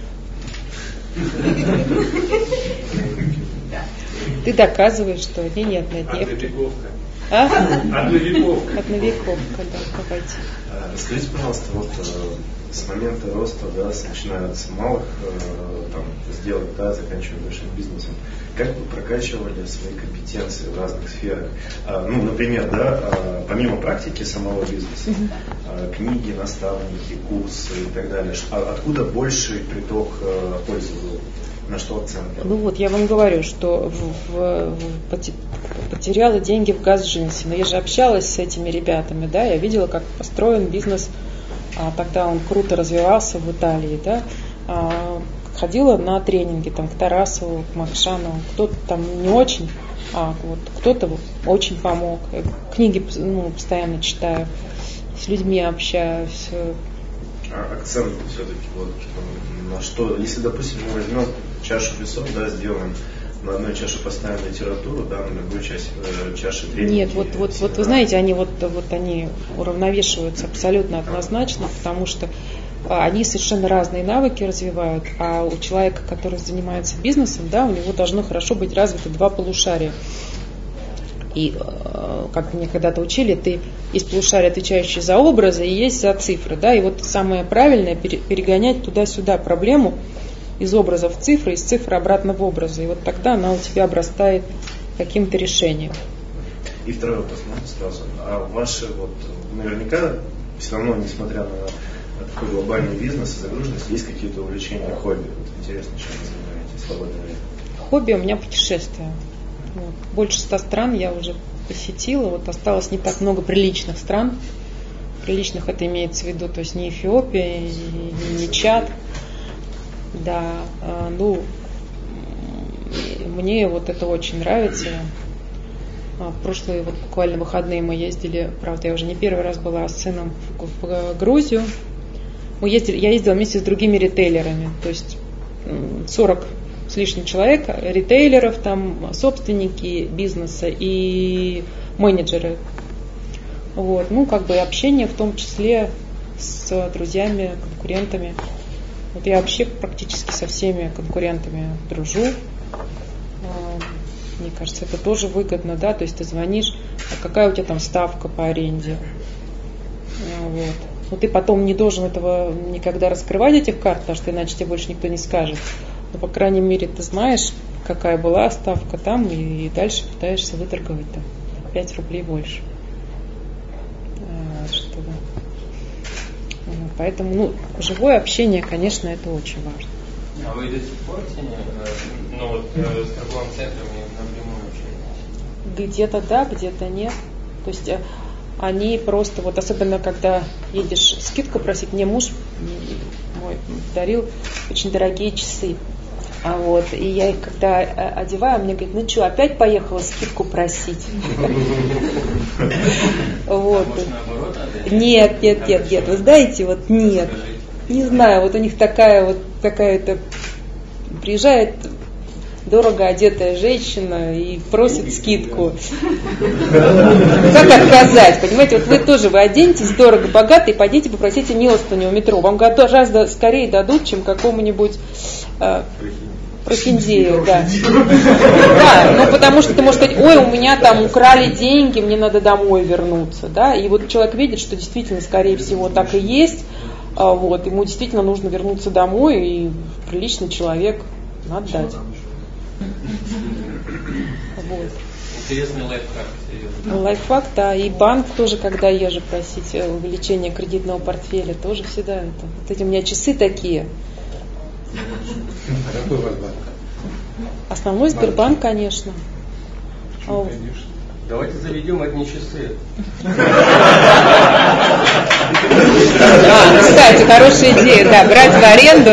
Speaker 2: Ты доказываешь, что это не однодневка. А?
Speaker 3: Одновековка.
Speaker 2: Одновековка, да, давайте.
Speaker 18: Расскажите, пожалуйста, вот с момента роста, да, начиная с малых там, сделок, да, заканчивая большим бизнесом, как вы прокачивали свои компетенции в разных сферах? Ну, например, да, помимо практики самого бизнеса, uh-huh. книги, наставники, курсы и так далее, откуда больший приток пользы был? На что акцент?
Speaker 2: Ну вот, я вам говорю, что в, в, в, потеряла деньги в Газджинсе. Но я же общалась с этими ребятами, да, я видела, как построен бизнес, а, тогда он круто развивался в Италии, да. А, ходила на тренинги там, к Тарасову, к Макшанову, кто-то там не очень, а вот кто-то очень помог. Я книги ну, постоянно читаю, с людьми общаюсь.
Speaker 18: А акцент все-таки вот на что, если, допустим, мы возьмем чашу весов, да, сделаем на одной чаше поставим литературу, да, на другую часть, э, чаши тренинги.
Speaker 2: Нет, вот, вот, вот вы знаете, они вот, вот они уравновешиваются абсолютно однозначно, потому что а, они совершенно разные навыки развивают, а у человека, который занимается бизнесом, да, у него должно хорошо быть развито два полушария. И как мне когда-то учили, ты есть полушарие, отвечающее за образы, и есть за цифры. Да? И вот самое правильное перегонять туда-сюда проблему из образа в цифры, из цифры обратно в образы. И вот тогда она у тебя обрастает каким-то решением.
Speaker 18: И второй вопрос, можно сразу. А ваши, вот, наверняка, все равно, несмотря на такой глобальный бизнес и загруженность, есть какие-то увлечения, хобби? Вот интересно, чем вы занимаетесь в свободное время?
Speaker 2: Хобби у меня путешествия. Вот. Больше ста стран я уже посетила. Вот осталось не так много приличных стран. Приличных это имеется в виду, то есть не Эфиопия, не, не Чад. Да, ну, мне вот это очень нравится. В прошлые вот буквально выходные мы ездили, правда, я уже не первый раз была с сыном в, в Грузию. Мы ездили, я ездила вместе с другими ритейлерами, то есть сорок с лишним человек, ритейлеров, там собственники бизнеса и менеджеры. Вот, ну, как бы общение в том числе с друзьями, конкурентами. Вот я вообще практически со всеми конкурентами дружу. Мне кажется, это тоже выгодно, да, то есть ты звонишь, а какая у тебя там ставка по аренде. Вот. Но ты потом не должен этого никогда раскрывать, этих карт, потому что иначе тебе больше никто не скажет. Но, по крайней мере, ты знаешь, какая была ставка там, и дальше пытаешься выторговать там пять рублей больше. Что, да. Поэтому, ну, живое общение, конечно, это очень важно.
Speaker 9: А вы до сих пор ну, вот, с торговым центром напрямую общаетесь?
Speaker 2: Где-то да, где-то нет. То есть они просто, вот особенно когда едешь скидку просить, мне муж мой дарил очень дорогие часы. А вот, и я их когда одеваю, мне говорит, ну что, опять поехала скидку просить? Вот. Нет, нет, нет, нет, вы знаете, вот нет. Не знаю, вот у них такая вот такая-то приезжает дорого одетая женщина и просит скидку. Как отказать? Понимаете, вот вы тоже, вы оденетесь дорого, богато и пойдите попросите милостыню у метро. Вам гораздо скорее дадут, чем какому-нибудь э, прохиндею, да. Да, ну потому что ты можешь сказать, ой, у меня там украли деньги, мне надо домой вернуться, да, и вот человек видит, что действительно, скорее всего, так и есть, вот, ему действительно нужно вернуться домой, и приличный человек надо дать. Вот.
Speaker 9: Интересный лайфхак, серьезно.
Speaker 2: Лайфхак, да, и банк тоже, когда езжу просить увеличение кредитного портфеля, тоже всегда это. Вот эти у меня часы такие.
Speaker 5: А какой у вас банк?
Speaker 2: Основной Сбербанк, конечно.
Speaker 17: Конечно. Давайте заведем одни часы.
Speaker 2: А, кстати, хорошая идея, да, брать в аренду.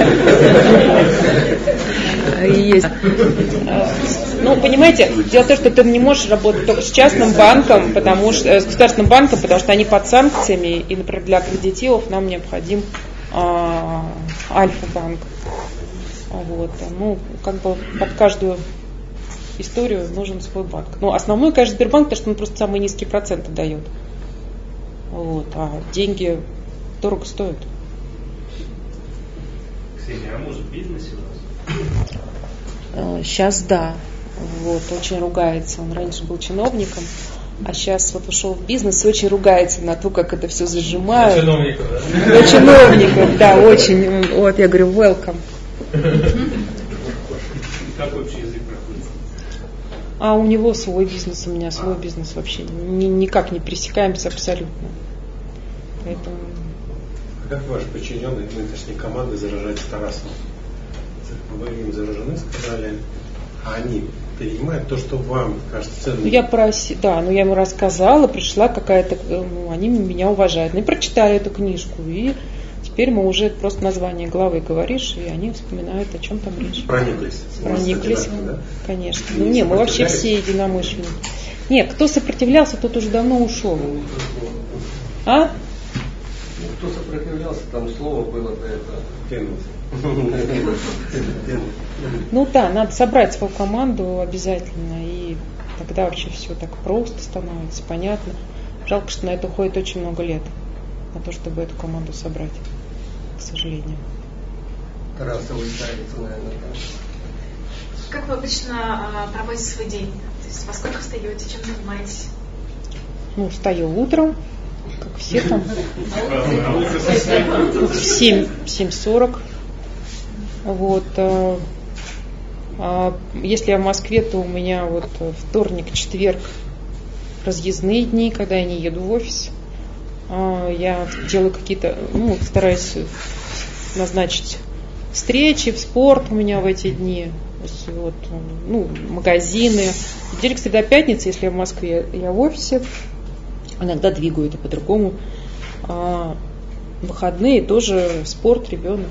Speaker 2: Есть. Ну, понимаете, дело в том, что ты не можешь работать только с частным банком, потому что с государственным банком, потому что они под санкциями, и, например, для аккредитивов нам необходим а, Альфа-банк. Вот. Ну, как бы под каждую историю нужен свой банк. Ну, основной, конечно, Сбербанк, потому что он просто самые низкие проценты дает. Вот. А деньги дорого стоят.
Speaker 3: Ксения, а может в бизнесе у вас?
Speaker 2: Сейчас да. Вот, очень ругается. Он раньше был чиновником, а сейчас вот ушел в бизнес и очень ругается на то, как это все зажимают.
Speaker 9: Для чиновников, да?
Speaker 2: Для чиновников, да, очень. Вот, я говорю, welcome.
Speaker 3: Как общий язык проходит?
Speaker 2: А у него свой бизнес, у меня свой бизнес вообще. Ни, никак не пересекаемся абсолютно. Поэтому...
Speaker 5: А как ваши подчиненные нынешней команды заражать Тарасова? Вы им заражены, сказали, а они принимают то, что вам кажется ценным?
Speaker 2: Ну, я проси... Да, ну я ему рассказала, пришла какая-то, ну, они меня уважают. Ну и прочитали эту книжку, и теперь мы уже просто название главы говоришь, и они вспоминают, о чем там речь.
Speaker 5: Прониклись.
Speaker 2: Прониклись, да? Конечно. Ну не, мы вообще все единомышленники. Нет, кто сопротивлялся, тот уже давно ушел. А?
Speaker 17: Ну, кто сопротивлялся, там слово было до этого.
Speaker 2: Ну да, надо собрать свою команду обязательно, и тогда вообще все так просто становится, понятно. Жалко, что на это уходит очень много лет, на то, чтобы эту команду собрать, к сожалению.
Speaker 17: Тарасовый ставится, наверное, да?
Speaker 6: Как вы обычно а, проводите свой день? То есть во сколько встаете, чем занимаетесь?
Speaker 2: Ну, встаю утром, как все там, в семь сорок. Вот. А если я в Москве, то у меня вот вторник, четверг разъездные дни, когда я не еду в офис. Я делаю какие-то, ну, стараюсь назначить встречи в спорт у меня в эти дни. Вот, ну, магазины. Неделя, среда, пятница, если я в Москве, я в офисе. Иногда двигаю это по-другому. А выходные тоже спорт, ребенок.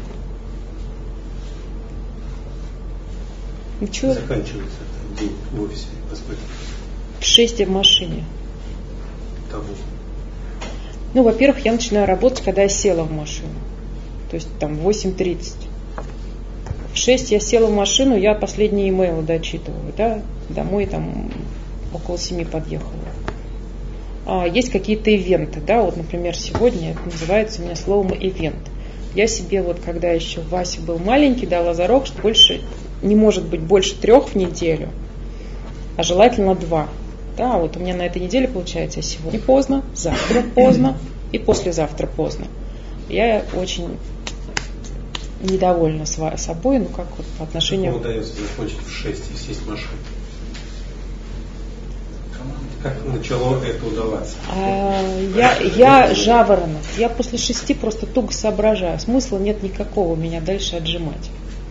Speaker 2: Ничего.
Speaker 5: Заканчивается день в офисе во сколько?
Speaker 2: В шесть я в машине.
Speaker 5: Того.
Speaker 2: Ну, во-первых, я начинаю работать, когда я села в машину. То есть там в восемь тридцать. В шесть я села в машину, я последние имейлы дочитываю, да, домой там около семи подъехала. А, есть какие-то ивенты, да, вот, например, сегодня это называется у меня словом ивент. Я себе вот, когда еще Вася был маленький, дала зарок, что больше не может быть больше трех в неделю, а желательно два. Да, вот у меня на этой неделе получается сегодня поздно, завтра поздно и послезавтра поздно. Я очень недовольна собой, ну как вот по отношению...
Speaker 5: Как удается закончить в шесть и сесть в машину? Как начало это удаваться?
Speaker 2: А, я, я жаворонок. Я после шести просто туго соображаю. Смысла нет никакого меня дальше отжимать.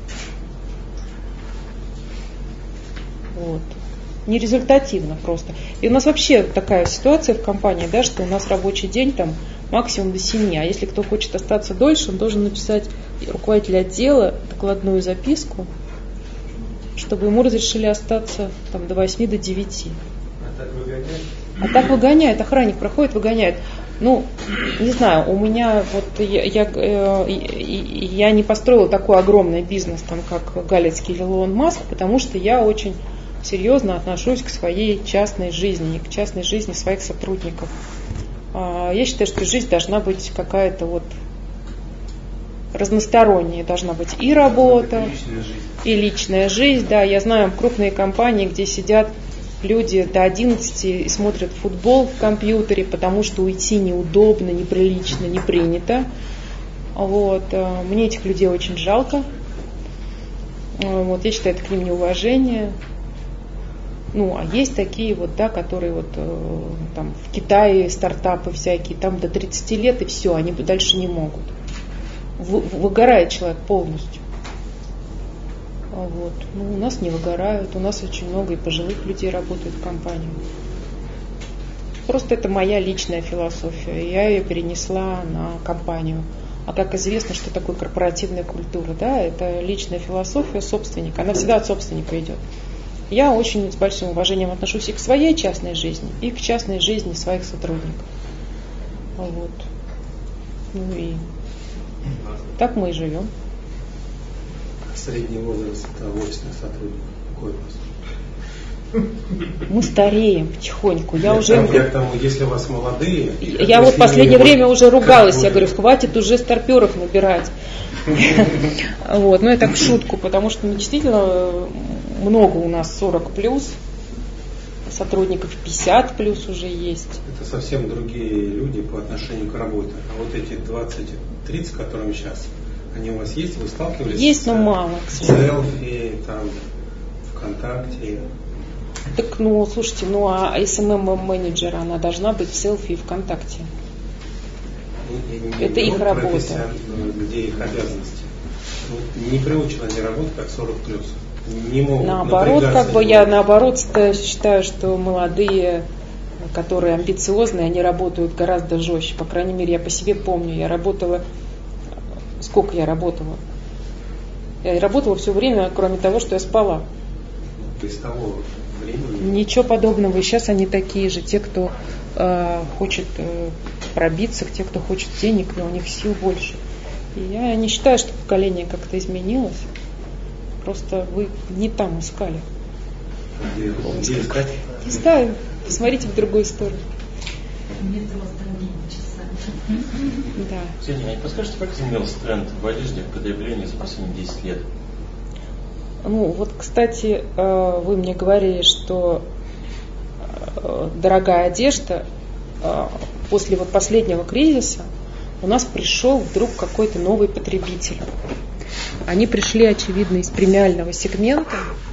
Speaker 2: Вот. Нерезультативно просто. И у нас вообще такая ситуация в компании, да, что у нас рабочий день там максимум до семи. А если кто хочет остаться дольше, он должен написать руководителю отдела докладную записку, чтобы ему разрешили остаться там, до восьми, до девяти.
Speaker 5: А так выгоняет?
Speaker 2: А так выгоняет, охранник проходит, выгоняет. Ну, не знаю, у меня вот я, я, я не построила такой огромный бизнес, там, как Галицкий или Илон Маск, потому что я очень серьезно отношусь к своей частной жизни, к частной жизни своих сотрудников. Я считаю, что жизнь должна быть какая-то вот разносторонняя, должна быть и работа, и личная жизнь. Да, я знаю крупные компании, где сидят люди до одиннадцати и смотрят футбол в компьютере, потому что уйти неудобно, неприлично, не принято. Вот. Мне этих людей очень жалко. Вот. Я считаю, это к ним неуважение. Ну, а есть такие вот, да, которые вот э, там в Китае стартапы всякие, там до тридцати лет и все, они дальше не могут. Вы, выгорает человек полностью. А вот. Ну, у нас не выгорают, у нас очень много и пожилых людей работает в компании. Просто это моя личная философия, я ее перенесла на компанию. А как известно, что такое корпоративная культура, да, это личная философия собственника, она всегда от собственника идет. Я очень с большим уважением отношусь и к своей частной жизни, и к частной жизни своих сотрудников. Вот. Ну и так мы и живем.
Speaker 5: Средний возраст офисных сотрудников какой у вас?
Speaker 2: Мы стареем потихоньку. Я
Speaker 5: Нет,
Speaker 2: уже...
Speaker 5: я к тому, если у вас молодые...
Speaker 2: Я вот в последнее время уже ругалась, я говорю, хватит уже старперов набирать. Вот, ну это в шутку, потому что действительно много у нас сорок плюс, сотрудников пятьдесят плюс уже есть.
Speaker 5: Это совсем другие люди по отношению к работе. А вот эти двадцать-тридцать, которыми сейчас, они у вас есть? Вы сталкивались?
Speaker 2: Есть, но мало.
Speaker 5: Селфи, там, ВКонтакте.
Speaker 2: Так, ну, слушайте, ну а эс эм эм-менеджер, она должна быть в селфи и ВКонтакте. Это их работа.
Speaker 5: Где их обязанности? Ну, не приучены они работать как сорок плюс. Не могут
Speaker 2: наоборот, как бы я наоборот считаю, что молодые, которые амбициозные, они работают гораздо жестче. По крайней мере, я по себе помню, я работала, сколько я работала? Я работала все время, кроме того, что я спала.
Speaker 5: Без того времени?
Speaker 2: Ничего подобного. И сейчас они такие же, те, кто э, хочет э, пробиться, те, кто хочет денег, но у них сил больше. И я не считаю, что поколение как-то изменилось. Просто вы не там искали.
Speaker 5: Где, где искать?
Speaker 2: Не знаю. Посмотрите в другую сторону.
Speaker 4: Да. Ксения, а не подскажете, как изменился тренд в одежде в потреблении за последние десять лет?
Speaker 2: Ну, вот, кстати, вы мне говорили, что дорогая одежда после вот последнего кризиса у нас пришел вдруг какой-то новый потребитель. Они пришли, очевидно, из премиального сегмента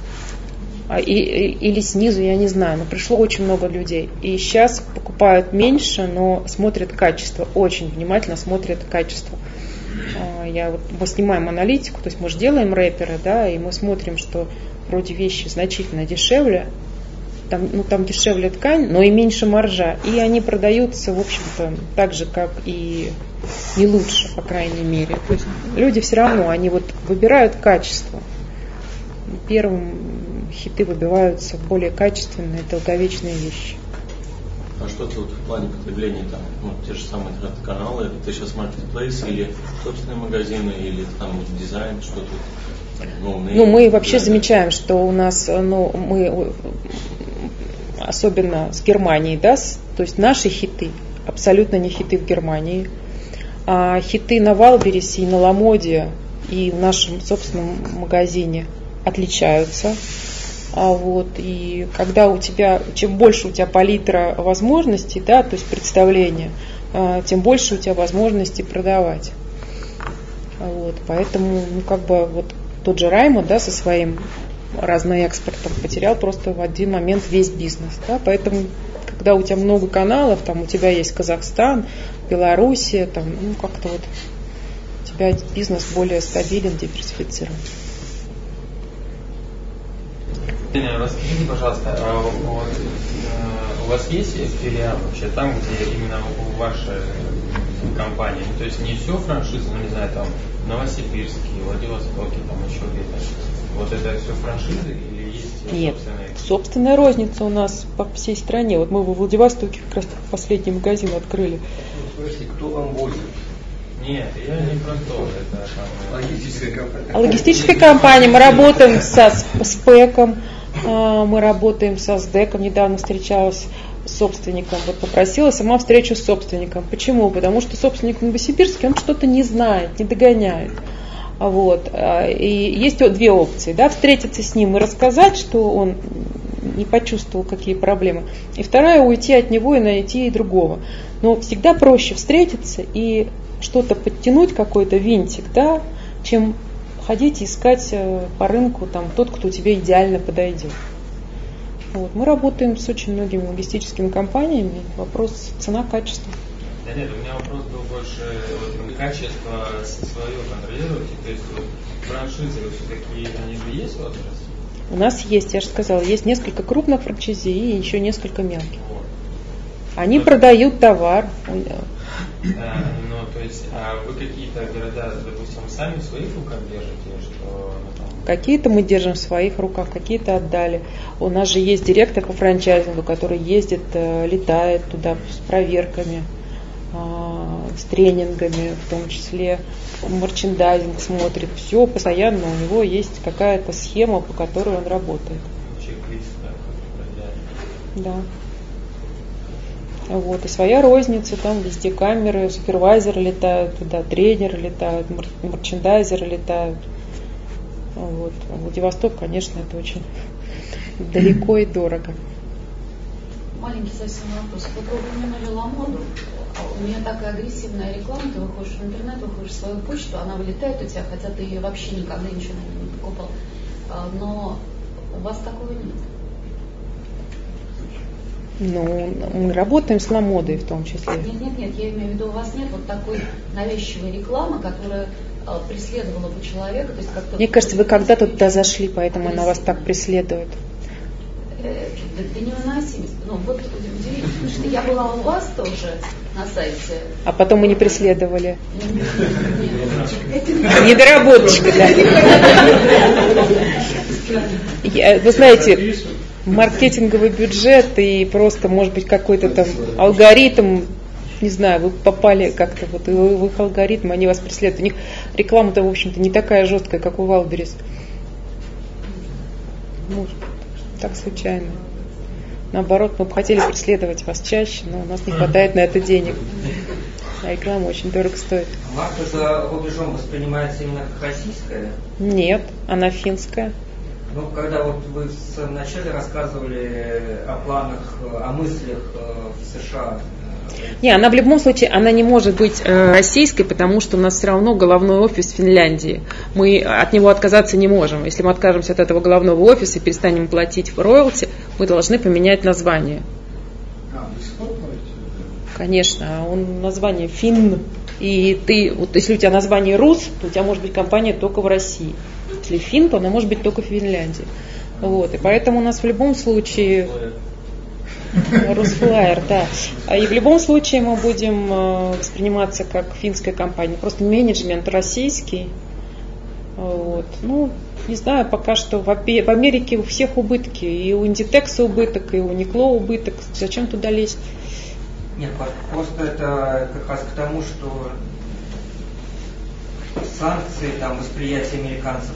Speaker 2: или снизу, я не знаю, но пришло очень много людей. И сейчас покупают меньше, но смотрят качество, очень внимательно смотрят качество. Я вот, мы снимаем аналитику, то есть мы же делаем рэперы, да, и мы смотрим, что вроде вещи значительно дешевле, там, ну, там дешевле ткань, но и меньше маржа, и они продаются, в общем-то, так же, как и не лучше, по крайней мере. То есть люди все равно, они вот выбирают качество. Первым хиты выбиваются более качественные, долговечные вещи.
Speaker 4: А что-то вот в плане потребления, там, ну, те же самые каналы, это сейчас маркетплейс или собственные магазины, или там дизайн, что-то. Ну,
Speaker 2: ну мы вообще дизайн. Замечаем, что у нас, ну, мы особенно с Германией, да, то есть наши хиты абсолютно не хиты в Германии, а хиты на Валбересе и на Ламоде и в нашем собственном магазине отличаются. А вот, и когда у тебя, чем больше у тебя палитра возможностей, да, то есть представления, тем больше у тебя возможностей продавать. Вот, поэтому, ну, как бы, вот тот же Раймонд, да, со своим разноэкспортом потерял просто в один момент весь бизнес, да, поэтому, когда у тебя много каналов, там у тебя есть Казахстан, Белоруссия, там, ну, как-то вот у тебя бизнес более стабилен, диверсифицирован.
Speaker 9: Расскажите, пожалуйста, а вот, у вас есть филиал вообще там, где именно у вашей компании? Ну, то есть не все франшизы, ну не знаю, там Новосибирске, Владивостоке, там еще где-то. Вот это все франшизы или есть
Speaker 2: Нет,
Speaker 9: собственные?
Speaker 2: собственная розница у нас по всей стране. Вот мы во Владивостоке как раз последний магазин открыли.
Speaker 17: Ну, спроси, кто вам возит?
Speaker 9: Нет, я не про то, это там...
Speaker 17: Логистическая компания.
Speaker 2: А логистическая компания, мы работаем со СПЭКом, мы работаем со СДЭКом, недавно встречалась с собственником, вот попросила сама встречу с собственником. Почему? Потому что собственник в Новосибирске, он что-то не знает, не догоняет. Вот. И есть две опции, да, встретиться с ним и рассказать, что он не почувствовал, какие проблемы. И вторая, уйти от него и найти другого. Но всегда проще встретиться и что-то подтянуть, какой-то винтик, да, чем ходить и искать по рынку там, тот, кто тебе идеально подойдет. Вот. Мы работаем с очень многими логистическими компаниями. Вопрос цена-качество.
Speaker 9: Да нет, у меня вопрос был больше вот, качество свое контролируете, то есть вот, франшизы все-таки они же есть в отрасли?
Speaker 2: У нас есть, я же сказала, есть несколько крупных франчайзи и еще несколько мелких.
Speaker 9: Вот.
Speaker 2: Они
Speaker 9: Но,
Speaker 2: продают товар.
Speaker 9: А, ну, то есть, а вы какие-то города, допустим, сами в своих руках держите, что ну, там...
Speaker 2: Какие-то мы держим в своих руках, какие-то отдали. У нас же есть директор по франчайзингу, который ездит, летает туда с проверками, с тренингами, в том числе мерчендайзинг смотрит. Все постоянно у него есть какая-то схема, по которой он работает.
Speaker 9: Чек-лист, да,
Speaker 2: да. Вот, и своя розница, там везде камеры, супервайзеры летают туда, тренеры летают, мерчендайзеры летают. Вот. А Владивосток, конечно, это очень далеко и дорого.
Speaker 11: Маленький совсем вопрос. Вот вы упомянули Ламоду. У нее такая агрессивная реклама, ты выходишь в интернет, выходишь в свою почту, она вылетает у тебя, хотя ты ее вообще никогда ничего на ней не покупал. Но у вас такого нет.
Speaker 2: Ну, мы работаем с Ламодой в том числе.
Speaker 11: Нет, нет, нет, я имею в виду, у вас нет вот такой навязчивой рекламы, которая преследовала бы человека. То есть как-то...
Speaker 2: Мне кажется, вы когда-то туда зашли, поэтому она вас так преследует.
Speaker 11: Да невыносимость. Ну, вот удивительно, потому что я была у вас тоже на сайте.
Speaker 2: А потом мы не преследовали.
Speaker 11: Нет.
Speaker 2: Недоработочка, да. Вы знаете, маркетинговый бюджет и просто, может быть, какой-то там алгоритм, не знаю, вы попали как-то вот в их алгоритм, они вас преследуют. У них реклама-то, в общем-то, не такая жесткая, как у Валберис. Может, так случайно. Наоборот, мы бы хотели преследовать вас чаще, но у нас не хватает на это денег. А реклама очень дорого стоит.
Speaker 14: Марка за рубежом воспринимается именно как российская?
Speaker 2: Нет, она финская.
Speaker 14: Ну, когда вот вы вначале рассказывали о планах, о мыслях в США.
Speaker 2: Не, она в любом случае, она не может быть э, российской, потому что у нас все равно головной офис в Финляндии. Мы от него отказаться не можем. Если мы откажемся от этого головного офиса и перестанем платить роялти, мы должны поменять название.
Speaker 7: А, до сих пор платите?
Speaker 2: Конечно, он название Финн. И ты, вот если у тебя название Рус, то у тебя может быть компания только в России. Если Финн, то она может быть только в Финляндии. Вот, и поэтому у нас в любом случае... Русфлайер, да. И в любом случае мы будем восприниматься как финская компания. Просто менеджмент российский. Вот. Ну, не знаю, пока что в Америке у всех убытки. И у Индитекса убыток, и у Никло убыток. Зачем туда лезть?
Speaker 14: Нет, просто это как раз к тому, что санкции, там, восприятие американцев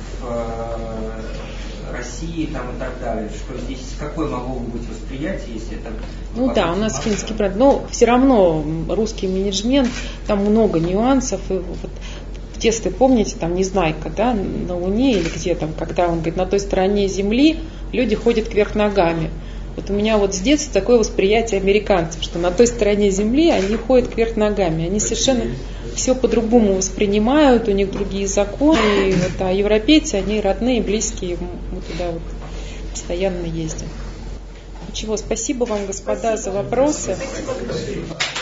Speaker 14: России там, и так далее, что здесь какое могло бы быть восприятие, если это...
Speaker 2: Ну да, у нас финский бренд, но все равно русский менеджмент, там много нюансов, и вот в детстве, помните, там Незнайка, да, на Луне или где там, когда он говорит, на той стороне Земли люди ходят кверх ногами. Вот у меня вот с детства такое восприятие американцев, что на той стороне Земли они ходят кверх ногами, они совершенно... все по-другому воспринимают, у них другие законы, и вот, а европейцы, они родные, близкие, мы туда вот постоянно ездим. Ничего, спасибо вам, господа, спасибо за вопросы. Спасибо.